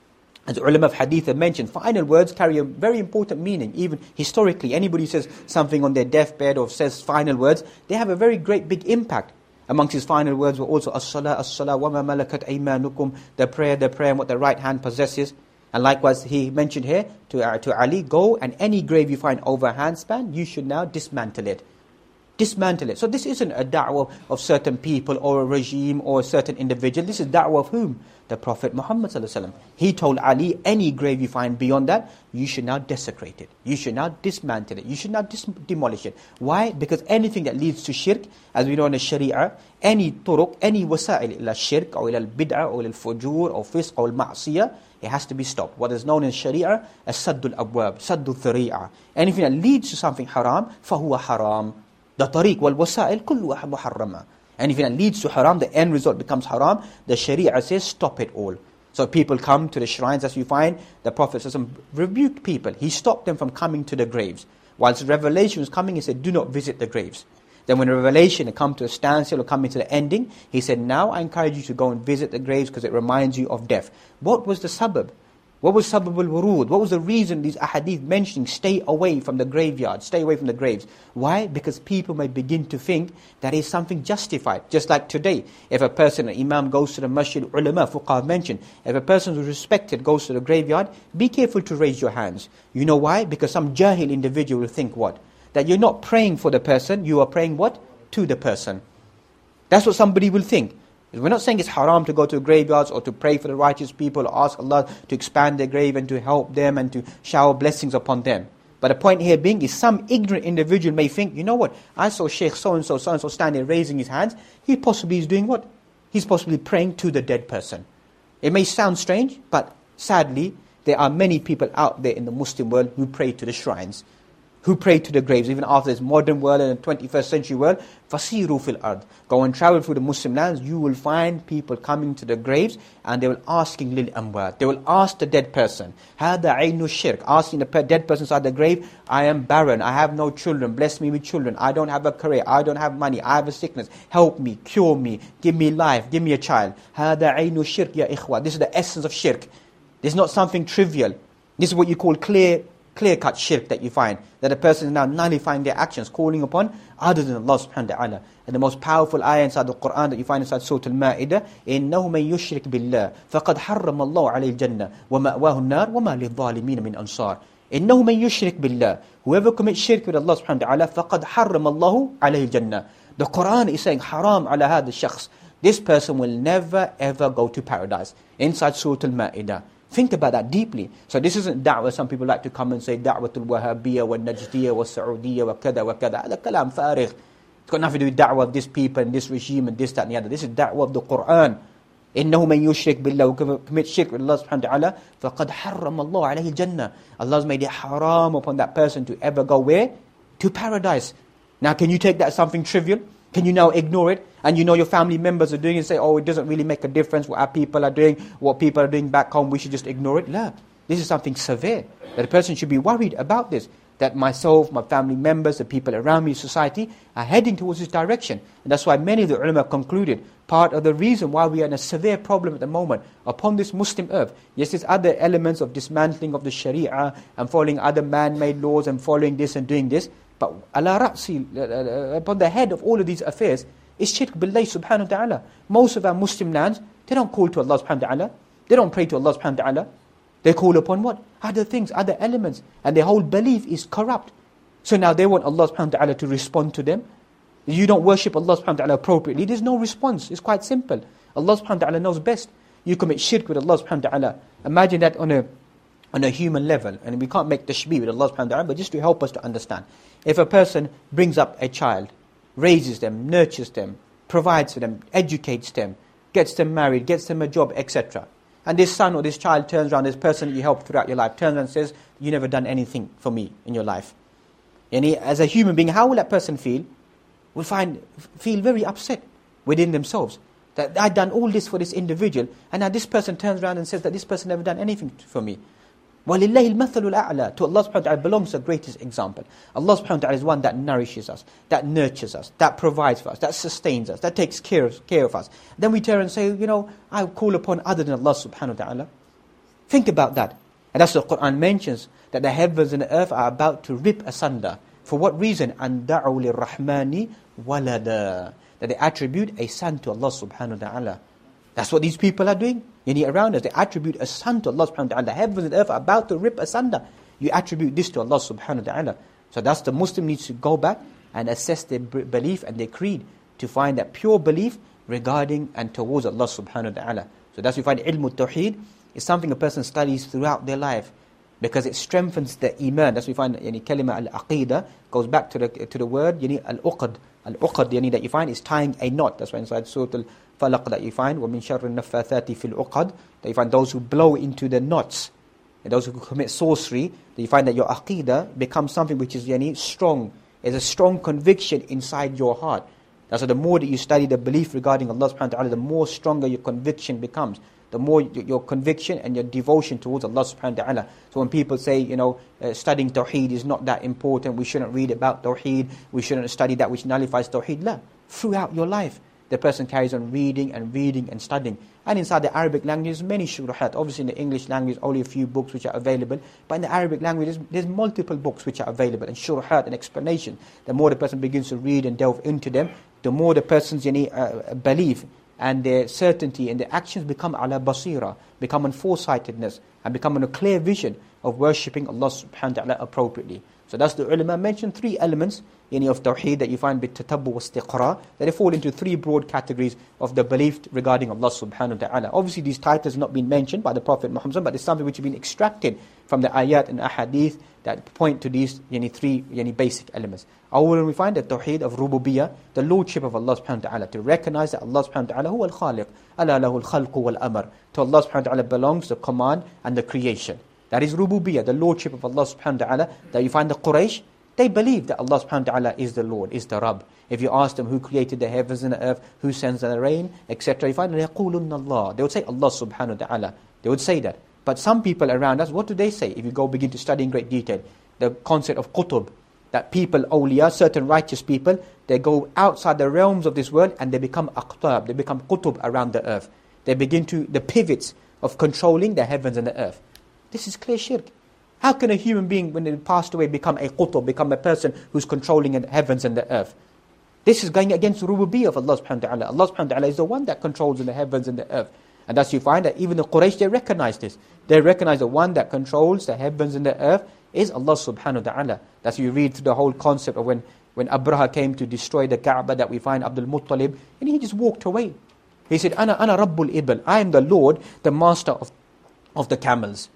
Speaker 3: As the ulama of hadith have mentioned, final words carry a very important meaning. Even historically, anybody who says something on their deathbed or says final words, they have a very great big impact. Amongst his final words were also as-salah, as-salah, wa ma malakat aymanukum, the prayer, the prayer, and what the right hand possesses. And likewise, he mentioned here to, uh, to Ali, go and any grave you find over a handspan, you should now dismantle it. Dismantle it. So this isn't a da'wah of certain people or a regime or a certain individual. This is da'wah of whom? The Prophet Muhammad sallallahu alaihi wasallam. He told Ali, any grave you find beyond that, you should now desecrate it. You should now dismantle it. You should now dis- demolish it. Why? Because anything that leads to shirk, as we know in the Sharia, any turuq, any wasa'il ila shirk or ila al-bid'ah or ila al-fujur or fisq or al-ma'siyah, it has to be stopped. What is known in Sharia as saddul abwab, saddul thari'ah. Anything that leads to something haram, fahuwa haram. The tariq wal wasa'il kulluha muharrama. Anything that leads to haram, the end result becomes haram. The Sharia says stop it all. So people come to the shrines, as you find, the Prophet rebuked people. He stopped them from coming to the graves. Whilst revelation was coming, he said, do not visit the graves. Then when revelation had come to a standstill or coming to the ending, he said, now I encourage you to go and visit the graves because it reminds you of death. What was the sabab? What was sabab al-wurud? What was the reason these ahadith mentioning stay away from the graveyard, stay away from the graves? Why? Because people may begin to think that is something justified. Just like today, if a person, an imam goes to the masjid, ulama, fuqaha mentioned, if a person who's respected goes to the graveyard, be careful to raise your hands. You know why? Because some jahil individual will think what? That you're not praying for the person, you are praying what? To the person. That's what somebody will think. We're not saying it's haram to go to graveyards or to pray for the righteous people or ask Allah to expand their grave and to help them and to shower blessings upon them. But the point here being is some ignorant individual may think, you know what, I saw Sheikh so-and-so, so-and-so standing raising his hands. He possibly is doing what? He's possibly praying to the dead person. It may sound strange, but sadly, there are many people out there in the Muslim world who pray to the shrines, who pray to the graves, even after this modern world and the twenty-first century world. Fasiru fil ard. Go and travel through the Muslim lands, you will find people coming to the graves and they will asking lil amwat. They will ask the dead person, Hada aynu shirk, asking the dead person inside the grave, I am barren, I have no children, bless me with children, I don't have a career, I don't have money, I have a sickness, help me, cure me, give me life, give me a child. Hada aynu shirk ya ikhwa. This is the essence of shirk. This is not something trivial. This is what you call clear clear-cut shirk that you find, that a person is now nullifying their actions, calling upon other than Allah subhanahu wa ta'ala. And the most powerful ayah inside the Quran that you find inside Surah Al-Ma'idah, إِنَّهُ مَنْ يُشْرِكْ بِاللَّهِ فَقَدْ حَرَّمَ اللَّهُ عَلَيْهِ الْجَنَّةِ وَمَأْوَاهُ النَّارِ وَمَا لِلظَّالِمِينَ مِنْ أَنصَارٍ. إِنَّهُ مَنْ يُشْرِكْ بِاللَّهِ. Whoever commits shirk with Allah subhanahu wa ta'ala, فَقَدْ حَرَّمَ اللَّهُ عَلَيْهِ الْجَنَّةِ. The Quran is saying, haram ala hadha shakhs. This person will never ever go to paradise. Inside Surah Al-Ma'idah. Think about that deeply. So this isn't da'wah. Some people like to come and say da'watul wahabiyya wa najdiyya wa saudiyya wa kada wa kada. Hada kalam farigh. It's got nothing to do with da'wah of this people and this regime and this, that and the other. This is da'wah of the Quran. إِنَّهُ مَنْ يُشْرِكْ بِاللَّهِ. Who commits shirk with Allah subhanahu wa ta'ala, فَقَدْ حَرَّمَ اللَّهُ عَلَيْهِ الْجَنَّةِ. Allah has made it haram upon that person to ever go where? To paradise. Now can you take that as something trivial? Can you now ignore it? And you know your family members are doing it and say, oh, it doesn't really make a difference what our people are doing, what people are doing back home, we should just ignore it. La. This is something severe, that a person should be worried about this, that myself, my family members, the people around me, society, are heading towards this direction. And that's why many of the ulama concluded, part of the reason why we are in a severe problem at the moment upon this Muslim earth. Yes, there's other elements of dismantling of the Sharia and following other man-made laws and following this and doing this, but ala ra'si, uh, upon the head of all of these affairs, is shirk billah subhanahu wa ta'ala. Most of our Muslim lands, they don't call to Allah subhanahu wa ta'ala. They don't pray to Allah subhanahu wa ta'ala. They call upon what? Other things, other elements. And their whole belief is corrupt. So now they want Allah subhanahu wa ta'ala to respond to them. You don't worship Allah subhanahu wa ta'ala appropriately, there's no response. It's quite simple. Allah subhanahu wa ta'ala knows best. You commit shirk with Allah subhanahu wa ta'ala. Imagine that on a on a human level. And we can't make tashbih with Allah subhanahu wa ta'ala, but just to help us to understand. If a person brings up a child, raises them, nurtures them, provides for them, educates them, gets them married, gets them a job, et cetera. And this son or this child turns around, this person you helped throughout your life, turns around and says, you never done anything for me in your life. And he, as a human being, how will that person feel? Will find feel very upset within themselves. That I've done all this for this individual, and now this person turns around and says that this person never done anything for me. وَلِلَّهِ الْمَثَلُ الْأَعْلَى. To Allah subhanahu wa ta'ala belongs the greatest example. Allah subhanahu wa ta'ala is one that nourishes us, that nurtures us, that provides for us, that sustains us, that takes care of, care of us. Then we turn and say, you know, I call upon other than Allah subhanahu wa ta'ala. Think about that. And that's what the Quran mentions, that the heavens and the earth are about to rip asunder. For what reason? أَن دَعُوا لِلرَّحْمَنِ وَلَدًا. That they attribute a son to Allah subhanahu wa ta'ala. That's what these people are doing. You need around us. They attribute a son to Allah subhanahu wa ta'ala. The heavens and earth are about to rip asunder. You attribute this to Allah subhanahu wa ta'ala. So that's the Muslim needs to go back and assess their belief and their creed to find that pure belief regarding and towards Allah subhanahu wa ta'ala. So that's why you find ilm tawheed is something a person studies throughout their life, because it strengthens the iman. That's why you find yani, kalima al-aqidah goes back to the to the word yani, al-uqad. Al-uqad yani, that you find is tying a knot. That's why inside Surah Al-Falaq that you find وَمِن شَرِّ النَّفَّاثَاتِ فِي الْعُقَدِ, that you find those who blow into the knots, and those who commit sorcery, that you find that your aqidah becomes something which is yani, strong. There's a strong conviction inside your heart. That's why the more that you study the belief regarding Allah subhanahu wa ta'ala, the more stronger your conviction becomes. The more your conviction and your devotion towards Allah subhanahu wa ta'ala. So when people say, you know, uh, studying Tawheed is not that important, we shouldn't read about Tawheed, we shouldn't study that which nullifies Tawheed. La, throughout your life, the person carries on reading and reading and studying. And inside the Arabic language, many shuruhat. Obviously in the English language, only a few books which are available. But in the Arabic language, there's, there's multiple books which are available, and shuruhat and explanation. The more the person begins to read and delve into them, the more the person's you know, uh, belief and their certainty and their actions become ala basira, become on foresightedness, and become on a clear vision of worshipping Allah subhanahu wa ta'ala appropriately. So that's the ulama mentioned three elements you know, of tawheed that you find with tatabbu wa istiqra, that they fall into three broad categories of the belief regarding Allah subhanahu wa ta'ala. Obviously these titles have not been mentioned by the Prophet Muhammad, but it's something which has been extracted from the ayat and ahadith that point to these you know, three you know, basic elements. Awwalan we find the tawheed of rububiyyah, the lordship of Allah subhanahu wa ta'ala, to recognize that Allah subhanahu wa ta'ala huwa al-khaliq, ala lahu al-khalqu wal-amr. To Allah subhanahu wa ta'ala belongs the command and the creation. That is rububiyyah, the lordship of Allah subhanahu wa ta'ala, that you find the Quraysh, they believe that Allah subhanahu wa ta'ala is the Lord, is the Rabb. If you ask them who created the heavens and the earth, who sends the rain, et cetera, you find يَقُولُنَّ اللَّهِ. They would say Allah subhanahu wa ta'ala. They would say that. But some people around us, what do they say? If you go begin to study in great detail, the concept of qutub, that people, awliya, certain righteous people, they go outside the realms of this world and they become aqtab, they become qutub around the earth. They begin to, the pivots of controlling the heavens and the earth. This is clear shirk. How can a human being, when they passed away, become a qutub, become a person who's controlling the heavens and the earth? This is going against the rububiyyah of Allah subhanahu wa ta'ala. Allah subhanahu wa ta'ala is the one that controls the heavens and the earth. And thus you find that even the Quraysh, they recognize this. They recognize the one that controls the heavens and the earth is Allah subhanahu wa ta'ala. That's you read through the whole concept of when, when Abraha came to destroy the Kaaba, that we find Abdul Muttalib, and he just walked away. He said, Ana ana Rabbul Ibn. I am the Lord, the master of, of the camels.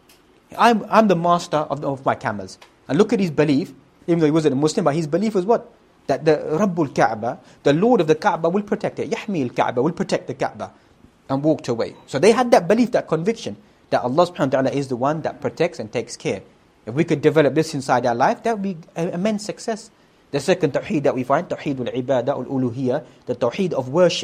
Speaker 3: I'm, I'm the master of, the, of my camels. And look at his belief, even though he wasn't a Muslim, but his belief was what? That the Rabbul Kaaba, the Lord of the Kaaba will protect it. Yahmi al-Kaaba will protect the Kaaba. And walked away. So they had that belief, that conviction, that Allah subhanahu wa ta'ala is the one that protects and takes care. If we could develop this inside our life, that would be immense success. The second tawheed that we find, tawheed al-ibadah al-uluhiyyah, the tawheed of worship.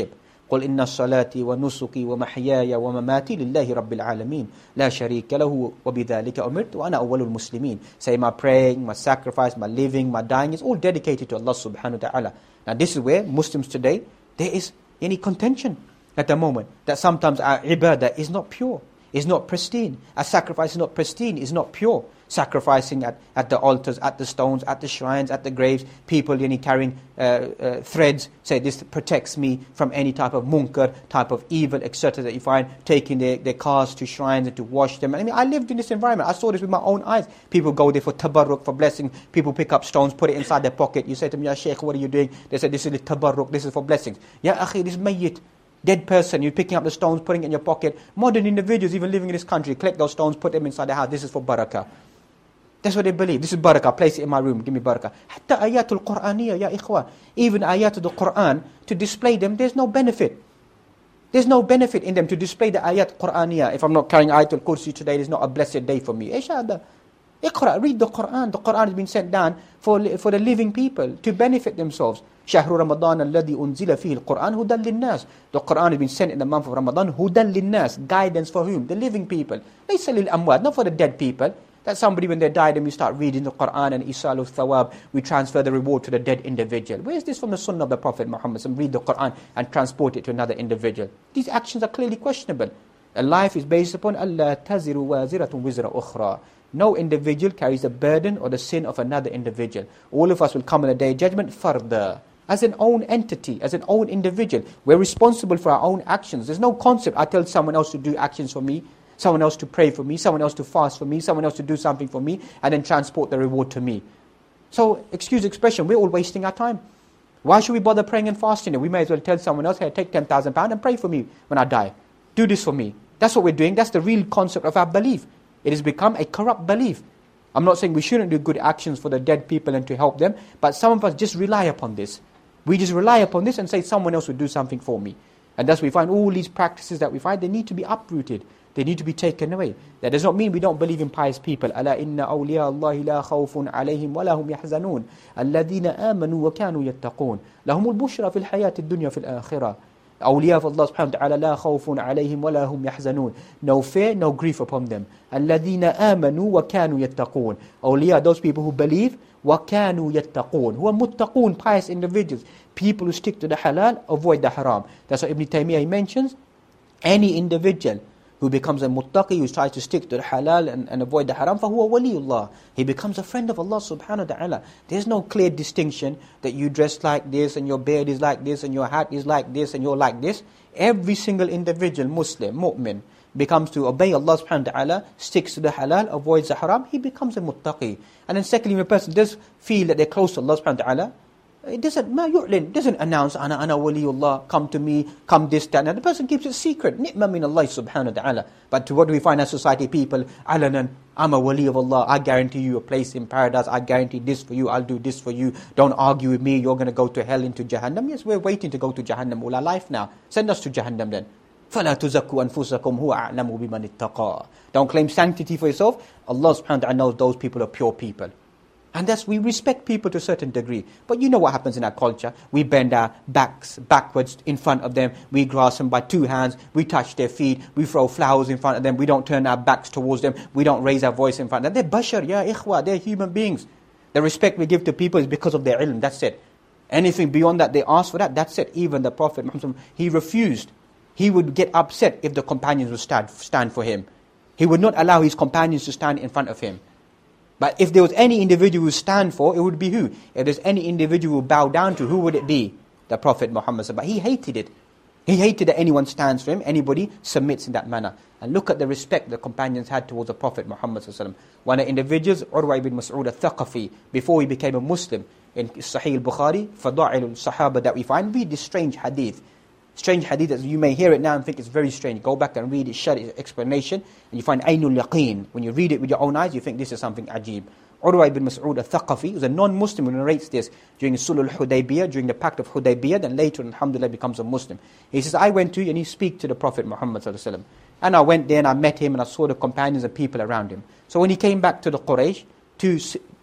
Speaker 3: قل إن صلاتي ونسكي ومحياي ومماتي لله رب العالمين لا شريك له وبذلك أمرت وأنا أول المسلمين. Say my praying, my sacrifice, my living, my dying is all dedicated to Allah subhanahu wa ta'ala. Now this is where Muslims today, there is any contention at the moment that sometimes our ibadah is not pure, is not pristine. Our sacrifice is not pristine, is not pure. Sacrificing at, at the altars, at the stones, at the shrines, at the graves. People you know, carrying uh, uh, threads, say this protects me from any type of munkar, type of evil, et cetera that you find, taking their, their cars to shrines and to wash them. I mean, I lived in this environment. I saw this with my own eyes. People go there for tabarruk, for blessing. People pick up stones, put it inside their pocket. You say to me, Ya Shaykh, what are you doing? They say, this is the tabarruk, this is for blessings. Ya akhi, this is mayyit. Dead person, you're picking up the stones, putting it in your pocket. Modern individuals, even living in this country, collect those stones, put them inside the house. This is for barakah. That's what they believe. This is barakah. Place it in my room. Give me barakah. Hatta ayatul Qur'aniyya, ya ikhwa. Even ayatul the Qur'an, to display them, there's no benefit. There's no benefit in them to display the ayat Qur'aniyya. If I'm not carrying ayatul Kursi today, it's not a blessed day for me. Ishada. Iqra, read the Qur'an. The Qur'an has been sent down for, for the living people to benefit themselves. شهر رمضان الذي أنزل فيه القرآن هدى للناس. The Qur'an has been sent in the month of Ramadan. هدى للناس. Guidance for whom? The living people. ليس للأموات, not for the dead people. That somebody when they died and we start reading the Qur'an and Isalu Thawab, we transfer the reward to the dead individual. Where is this from the Sunnah of the Prophet Muhammad? Some read the Qur'an and transport it to another individual. These actions are clearly questionable. A life is based upon Allah taziru waziratun wizra ukhra. No individual carries the burden or the sin of another individual. All of us will come on the day of judgment farda. As an own entity, as an own individual. We're responsible for our own actions. There's no concept, I tell someone else to do actions for me, someone else to pray for me, someone else to fast for me, someone else to do something for me, and then transport the reward to me. So, excuse the expression, we're all wasting our time. Why should we bother praying and fasting? We may as well tell someone else, hey, take ten thousand pounds and pray for me when I die. Do this for me. That's what we're doing. That's the real concept of our belief. It has become a corrupt belief. I'm not saying we shouldn't do good actions for the dead people and to help them, but some of us just rely upon this. We just rely upon this and say someone else will do something for me. And thus we find all these practices that we find, they need to be uprooted. They need to be taken away. That does not mean we don't believe in pious people. أَلَا إِنَّ أَوْلِيَاءَ اللَّهِ لَا خَوْفٌ عَلَيْهِمْ وَلَا هُمْ يَحْزَنُونَ الَّذِينَ آمَنُوا وَكَانُوا يَتَّقُونَ لَهُمُ الْبُشْرَى فِي الْحَيَاةِ الدُّنْيَا فِي الْآخِرَةِ. Awliya of Allah subhanahu wa ta'ala, لَا خَوْفٌ عَلَيْهِمْ وَلَا هُمْ يَحْزَنُونَ. No fear, no grief upon them. الَّذِينَ آمَنُوا وَكَانُوا يَتَّقُونَ. Awliya, those people who believe, وَكَانُوا يَتَّقُونَ, who are muttaqoon, pious individuals. People who stick to the halal, avoid the haram. That's what Ibn Taymiyyah mentions. Any individual who becomes a muttaqi, who tries to stick to the halal and, and avoid the haram, فَهُوَ وَلِيُّ اللَّهِ. He becomes a friend of Allah subhanahu wa ta'ala. There's no clear distinction that you dress like this and your beard is like this and your hat is like this and you're like this. Every single individual, Muslim, mu'min, becomes to obey Allah subhanahu wa ta'ala, sticks to the halal, avoids the haram, he becomes a muttaqi. And then secondly, when a person does feel that they're close to Allah subhanahu wa ta'ala, it doesn't, ma yu'lin, doesn't announce, ana ana waliyullah, come to me, come this, that. And the person keeps it secret. Ni'ma min Allah subhanahu wa ta'ala. But to what do we find as society? People, alanan, I'm a wali of Allah, I guarantee you a place in paradise, I guarantee this for you, I'll do this for you, don't argue with me, you're going to go to hell, into Jahannam. Yes, we're waiting to go to Jahannam all our life now. Send us to Jahannam then. فَلَا تُزَكُّوا أَنفُسَكُمْ هُوَ أَعْلَمُ بِمَنِ اتَّقَى. Don't claim sanctity for yourself. Allah subhanahu wa ta'ala knows those people are pure people. And thus we respect people to a certain degree. But you know what happens in our culture. We bend our backs backwards in front of them. We grasp them by two hands. We touch their feet. We throw flowers in front of them. We don't turn our backs towards them. We don't raise our voice in front of them. They're bashar, ya ikhwa. They're human beings. The respect we give to people is because of their ilm. That's it. Anything beyond that, they ask for that. That's it. Even the Prophet Muhammad, he refused. He would get upset if the companions would stand, stand for him. He would not allow his companions to stand in front of him. But if there was any individual who stand for, it would be who? If there's any individual who bow down to, who would it be? The Prophet Muhammad. But he hated it. He hated that anyone stands for him, anybody submits in that manner. And look at the respect the companions had towards the Prophet Muhammad. One of the individuals, Urwa ibn Mas'ud al-Thaqafi, before he became a Muslim, in Sahih al-Bukhari, Fada'il al-Sahaba that we find, read this strange hadith. Strange hadith, as you may hear it now and think it's very strange. Go back and read it, share its explanation, and you find Aynul Yaqeen. When you read it with your own eyes, you think this is something ajib. Urwa ibn Mas'ud al-Thaqafi was a non-Muslim who narrates this during Sulh al-Hudaybiyah, during the Pact of Hudaybiyah, then later, alhamdulillah, becomes a Muslim. He says, I went to, and he speak to the Prophet Muhammad sallallahu alaihi wasallam. And I went there and I met him and I saw the companions and people around him. So when he came back to the Quraysh, to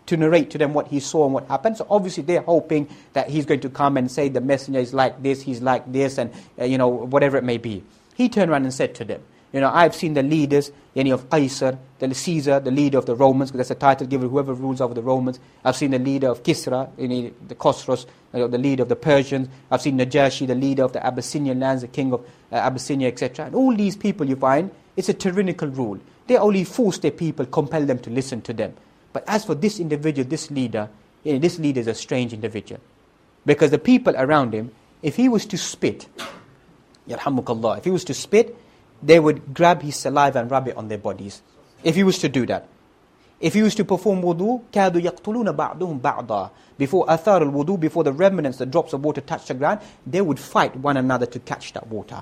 Speaker 4: to narrate to them what he saw and what happened. So obviously they're hoping that he's going to come and say the messenger is like this, he's like this, and uh, you know, whatever it may be. He turned around and said to them, you know, I've seen the leaders, any of Qaisar, the Caesar, the leader of the Romans, because that's a title given whoever rules over the Romans. I've seen the leader of Kisra, any, the Khosros, you know, the leader of the Persians. I've seen Najashi, the leader of the Abyssinian lands, the king of uh, Abyssinia, et cetera. And all these people you find, it's a tyrannical rule. They only force their people, compel them to listen to them. But as for this individual, this leader, you know, this leader is a strange individual. Because the people around him, if he was to spit, yarhamukallah, if he was to spit, they would grab his saliva and rub it on their bodies. If he was to do that. If he was to perform wudu, كَادُوا يَقْتُلُونَ بَعْضُهُمْ بَعْضًا. Before athar al-wudu, before the remnants, the drops of water touch the ground, they would fight one another to catch that water.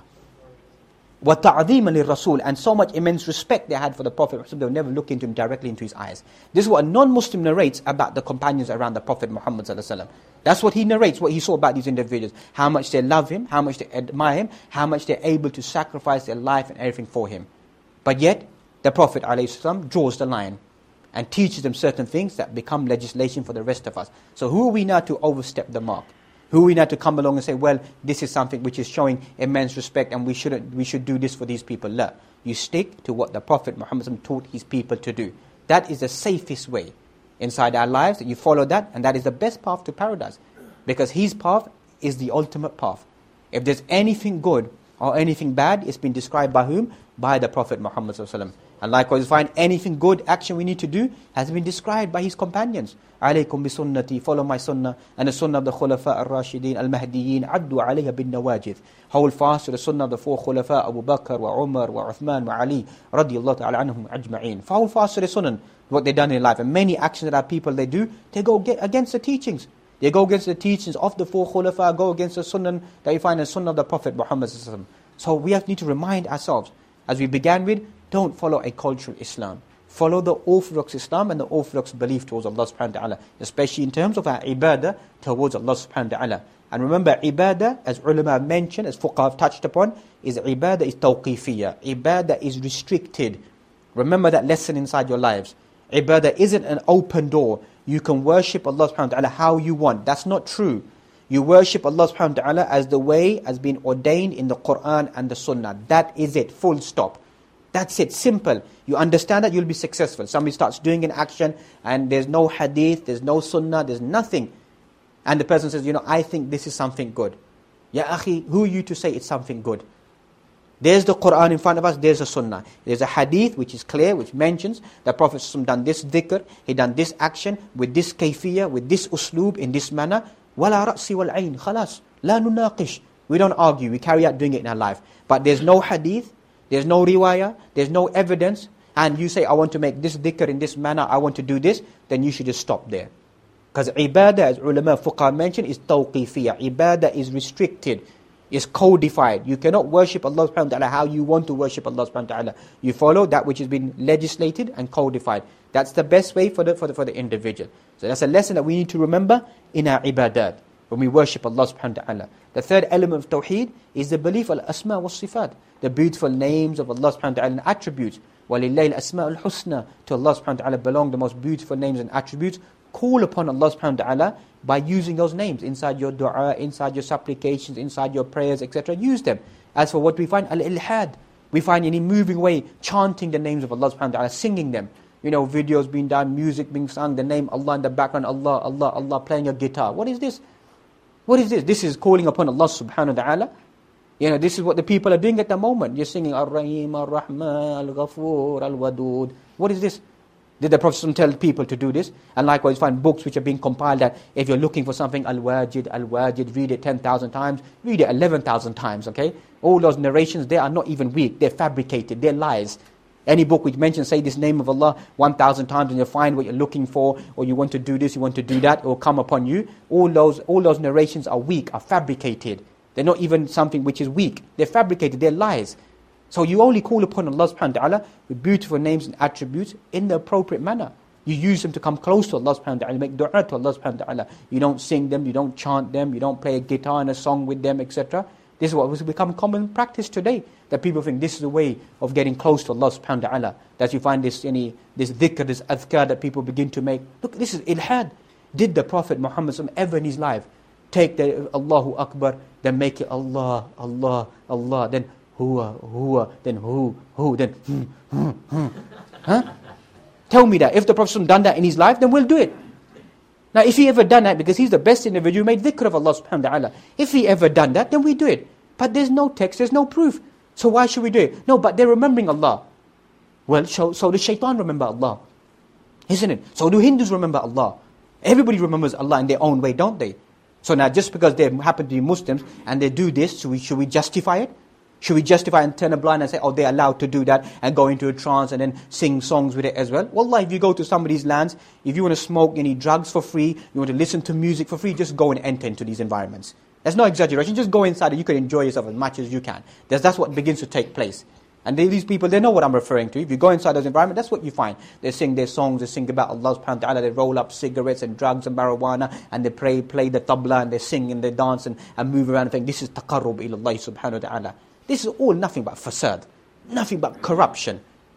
Speaker 4: وَتَعْظِيمًا لِلرَّسُولِ. And so much immense respect they had for the Prophet, they would never look into him directly into his eyes. This is what a non-Muslim narrates about the companions around the Prophet Muhammad sallallahu alaihi wasallam. That's what he narrates, what he saw about these individuals. How much they love him, how much they admire him, how much they're able to sacrifice their life and everything for him. But yet, the Prophet ﷺ draws the line and teaches them certain things that become legislation for the rest of us. So who are we now to overstep the mark? Who are we now to come along and say, well, this is something which is showing immense respect and we shouldn't, we should do this for these people? No. You stick to what the Prophet Muhammad taught his people to do. That is the safest way inside our lives, that you follow that, and that is the best path to paradise. Because his path is the ultimate path. If there's anything good or anything bad, it's been described by whom? By the Prophet Muhammad sallallahu alaihi wasallam. And likewise, you find anything good action we need to do has been described by his companions. Alaykum bi sunnati, follow my sunnah, and the sunnah of the Khulafa al-Rashidin, al-Mahdiyyin, addu alayha bin nawajid. Hold fast to the sunnah of the four Khulafa, Abu Bakr, wa Umar, wa Uthman, wa Ali, radiyallahu ta'ala anhum ajma'in. Hold fast to the sunnah, what they've done in life. And many actions that our people, they do, they go get against the teachings. They go against the teachings of the four Khulafa, go against the sunnah that you find in the sunnah of the Prophet Muhammad sallallahu alaihi wasallam. So we have need to remind ourselves, as we began with, don't follow a cultural Islam. Follow the orthodox Islam and the orthodox belief towards Allah subhanahu wa ta'ala, especially in terms of our ibadah towards Allah subhanahu wa ta'ala. And remember, ibadah, as ulama mentioned, as fuqaha have touched upon, is ibadah is tawqifiyya. Ibadah is restricted. Remember that lesson inside your lives. Ibadah isn't an open door. You can worship Allah subhanahu wa ta'ala how you want. That's not true. You worship Allah subhanahu wa ta'ala as the way has been ordained in the Quran and the Sunnah. That is it, full stop. That's it, simple. You understand that, you'll be successful. Somebody starts doing an action and there's no hadith, there's no sunnah, there's nothing. And the person says, you know, I think this is something good. Ya akhi, who are you to say it's something good? There's the Quran in front of us, there's a sunnah. There's a hadith which is clear, which mentions the Prophet done this dhikr, he done this action, with this kayfiyah, with this usloob, in this manner. وَلَا رَأْسِ وَالْعَيْنِ خَلَص لَا نُنَاقِشْ. We don't argue, we carry out doing it in our life. But there's no hadith, there's no riwayah, there's no evidence, and you say, I want to make this dhikr in this manner, I want to do this, then you should just stop there. Because ibadah, as ulama fuqaha mentioned, is tawqifiyah. Ibadah is restricted, is codified. You cannot worship Allah subhanahu wa ta'ala how you want to worship Allah subhanahu wa ta'ala. You follow that which has been legislated and codified. That's the best way for the, for the, for the individual. So that's a lesson that we need to remember in our ibadat, when we worship Allah subhanahu wa ta'ala. The third element of tawheed is the belief of al-asma wa sifat, the beautiful names of Allah subhanahu wa ta'ala and attributes. وَلِلَّهِ الْأَسْمَاءُ الْحُسْنَى. To Allah subhanahu wa ta'ala belong the most beautiful names and attributes. Call upon Allah subhanahu wa ta'ala by using those names inside your dua, inside your supplications, inside your prayers, et cetera. Use them. As for what we find, al-ilhad, we find in a moving way, chanting the names of Allah subhanahu wa ta'ala, singing them. You know, videos being done, music being sung, the name Allah in the background, Allah, Allah, Allah, playing a guitar. What is this? What is this? This is calling upon Allah subhanahu wa ta'ala. You know, this is what the people are doing at the moment. You're singing Ar-Rahim, Ar-Rahman, Al-Ghafur, Al-Wadud. What is this? Did the Prophet tell people to do this? And likewise, find books which are being compiled that if you're looking for something, Al-Wajid, Al-Wajid, read it ten thousand times, read it eleven thousand times, okay? All those narrations, they are not even weak, they're fabricated, they're lies. Any book which mentions, say this name of Allah one thousand times and you find what you're looking for, or you want to do this, you want to do that, it will come upon you. All those, all those narrations are weak, are fabricated. They're not even something which is weak. They're fabricated, they're lies. So you only call upon Allah subhanahu wa ta'ala with beautiful names and attributes in the appropriate manner. You use them to come close to Allah subhanahu wa ta'ala, make dua to Allah subhanahu wa ta'ala. You don't sing them, you don't chant them, you don't play a guitar and a song with them, et cetera. This is what has become common practice today, that people think this is the way of getting close to Allah subhanahu wa ta'ala. That you find this any this dhikr, this adhkar that people begin to make. Look, this is ilhad. Did the Prophet Muhammad ever in his life take the Allahu Akbar, then make it Allah, Allah, Allah, then huwa, huwa, then hu, hu, then hmm, hmm, hmm. Huh? Tell me that. If the Prophet done that in his life, then we'll do it. Now, if he ever done that, because he's the best individual who made dhikr of Allah subhanahu wa ta'ala, if he ever done that, then we do it. But there's no text, there's no proof. So why should we do it? No, but they're remembering Allah. Well, so, so does shaitan remember Allah? Isn't it? So do Hindus remember Allah? Everybody remembers Allah in their own way, don't they? So now, just because they happen to be Muslims and they do this, should we, should we justify it? Should we justify and turn a blind and say, oh, they're allowed to do that and go into a trance and then sing songs with it as well? Wallah, if you go to somebody's lands, if you want to smoke any drugs for free, you want to listen to music for free, just go and enter into these environments. There's no exaggeration. Just go inside and you can enjoy yourself as much as you can. That's, that's what begins to take place. And they, these people, they know what I'm referring to. If you go inside those environments, that's what you find. They sing their songs, they sing about Allah subhanahu wa ta'ala, they roll up cigarettes and drugs and marijuana, and they pray, play the tabla, and they sing and they dance and, and move around and think, this is taqarrub ila Allah subhanahu wa ta'ala. This is all nothing but fasad, nothing but corruption,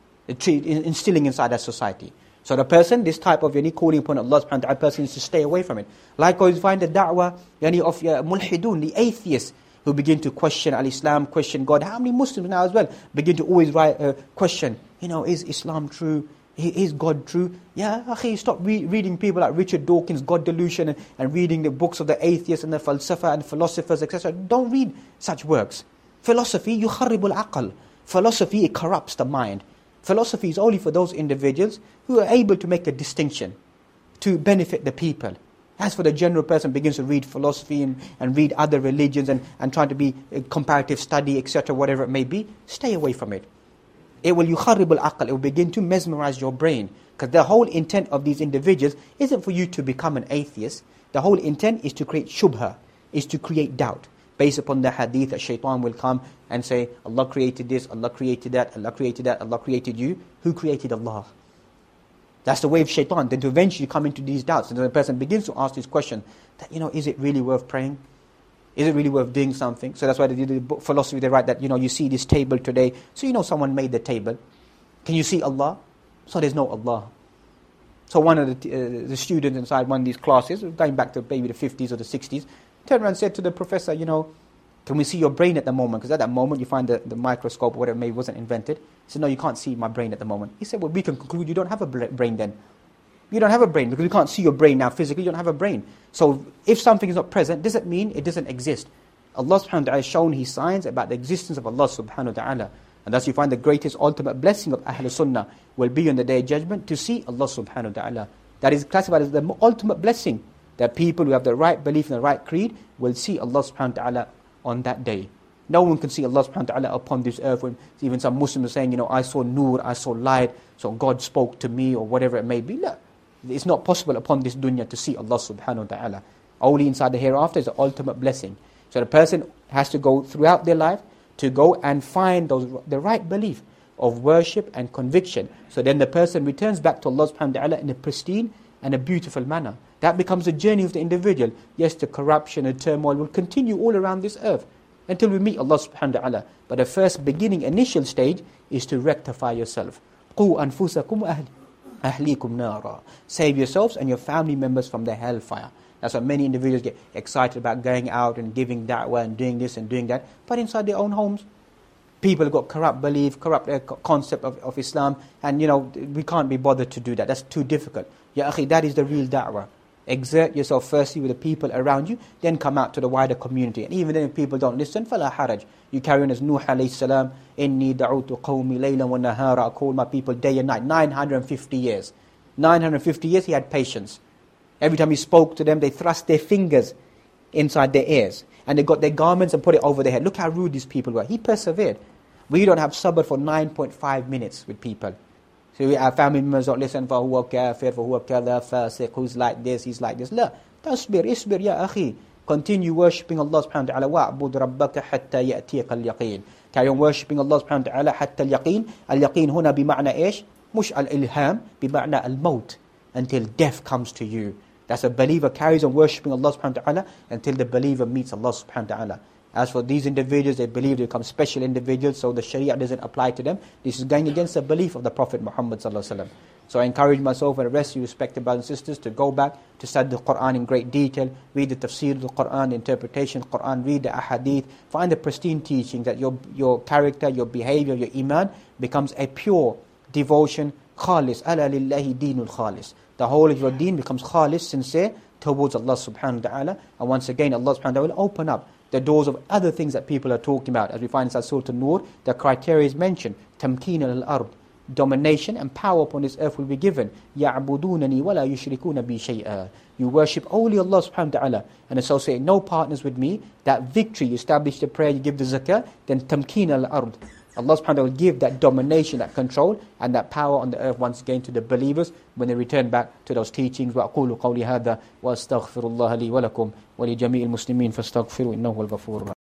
Speaker 4: instilling inside that society. So the person, this type of yani, calling upon Allah subhanahu wa ta'ala, person is to stay away from it. Likewise, you find the da'wah yani, of uh, mulhidun, the atheists, who begin to question al-Islam, question God. How many Muslims now as well begin to always write, uh, question, you know, is Islam true? Is God true? Yeah, akhi, stop re- reading people like Richard Dawkins' God Delusion and, and reading the books of the atheists and the falsafa and philosophers, et cetera. Don't read such works. Philosophy, yukharribul aql. Philosophy, it corrupts the mind. Philosophy is only for those individuals who are able to make a distinction to benefit the people. As for the general person begins to read philosophy and, and read other religions and, and trying to be a comparative study, et cetera, whatever it may be, stay away from it. It will yukharribul aql. It will begin to mesmerize your brain. Because the whole intent of these individuals isn't for you to become an atheist. The whole intent is to create shubha, is to create doubt. Based upon the hadith that shaitan will come and say, Allah created this, Allah created that, Allah created that, Allah created you. Who created Allah? That's the way of shaitan. Then to eventually come into these doubts. And then the person begins to ask this question, that, you know, is it really worth praying? Is it really worth doing something? So that's why they do the book philosophy, they write that, you know, you see this table today, so you know someone made the table. Can you see Allah? So there's no Allah. So one of the, uh, the students inside one of these classes, going back to maybe the fifties or the sixties, turned around and said to the professor, you know, can we see your brain at the moment? Because at that moment you find the, the microscope or whatever maybe wasn't invented. He said, no, you can't see my brain at the moment. He said, well, we can conclude you don't have a brain then. You don't have a brain because we can't see your brain now physically, you don't have a brain. So if something is not present, does it mean it doesn't exist? Allah subhanahu wa ta'ala has shown His signs about the existence of Allah subhanahu wa ta'ala. And thus you find the greatest ultimate blessing of Ahlul Sunnah will be on the Day of Judgment to see Allah subhanahu wa ta'ala. That is classified as the ultimate blessing. That people who have the right belief and the right creed will see Allah subhanahu wa ta'ala on that day. No one can see Allah subhanahu wa ta'ala upon this earth. When even some Muslims are saying, you know, I saw nur, I saw light, so God spoke to me or whatever it may be. No, it's not possible upon this dunya to see Allah subhanahu wa ta'ala. Only inside the hereafter is the ultimate blessing. So the person has to go throughout their life to go and find those the right belief of worship and conviction. So then the person returns back to Allah subhanahu wa ta'ala in a pristine and a beautiful manner. That becomes a journey of the individual. Yes, the corruption and turmoil will continue all around this earth until we meet Allah subhanahu wa ta'ala. But the first beginning, initial stage is to rectify yourself. قُوا أَنفُسَكُمْ أَهْلِيكُمْ نَارًا. Save yourselves and your family members from the hellfire. That's why many individuals get excited about going out and giving da'wah and doing this and doing that. But inside their own homes, people have got corrupt belief, corrupt uh, concept of, of Islam. And you know, we can't be bothered to do that. That's too difficult. Ya akhi, that is the real da'wah. Exert yourself firstly with the people around you, then come out to the wider community. And even then if people don't listen, فَلَا حَرَجْ. You carry on as Nuh alayhi salam, إِنِّي دَعُوتُ قَوْمِ لَيْلًا وَالنَّهَارًا. I call my people day and night. nine hundred fifty years. nine hundred fifty years he had patience. Every time he spoke to them, they thrust their fingers inside their ears. And they got their garments and put it over their head. Look how rude these people were. He persevered. We don't have sabr for nine point five minutes with people. So our family members don't listen for huwa kafir, for huwa kada, fasiq, who's like this, he's like this. La, tasbir, isbir ya akhi. Continue worshipping Allah subhanahu wa ta'ala. Wa'bud rabbaka hatta ya'tiqa al-yaqeen. Carry on worshipping Allah subhanahu wa ta'ala hatta al-yaqeen. Al-yaqeen huna bima'na ish? Mush al-ilham bima'na al-maut. Until death comes to you. That's a believer carries on worshipping Allah subhanahu wa ta'ala until the believer meets Allah subhanahu wa ta'ala. As for these individuals, they believe they become special individuals, so the Sharia doesn't apply to them. This is going against the belief of the Prophet Muhammad sallallahu alaihi wasallam. So I encourage myself and the rest of you respected brothers and sisters to go back to study the Quran in great detail, read the tafsir of the Quran, the interpretation of the Quran, read the ahadith, find the pristine teaching that your your character, your behavior, your iman becomes a pure devotion, khalis, ala lillahi deenul khalis. The whole of your deen becomes khalis, sincere, towards Allah subhanahu wa ta'ala. And once again, Allah subhanahu wa ta'ala will open up the doors of other things that people are talking about. As we find in Surah An-Nur, the criteria is mentioned. Tamkeen al-ard, domination and power upon this earth will be given. يَعْبُدُونَنِي وَلَا يُشْرِكُونَ بِي شَيْئًا. You worship only Allah subhanahu wa ta'ala and associate no partners with me. That victory, you establish the prayer, you give the zakah, then tamkeen al-ard. Allah subhanahu wa ta'ala will give that domination, that control, and that power on the earth once again to the believers when they return back to those teachings. وَأَقُولُ قَوْلِ هَذَا وَأَسْتَغْفِرُ اللَّهَ لِي وَلَكُمْ وَلِجَمِيعِ الْمُسْلِمِينَ فَاسْتَغْفِرُوا إِنَّهُ هُوَ الْغَفُورُ الرَّحِيمُ.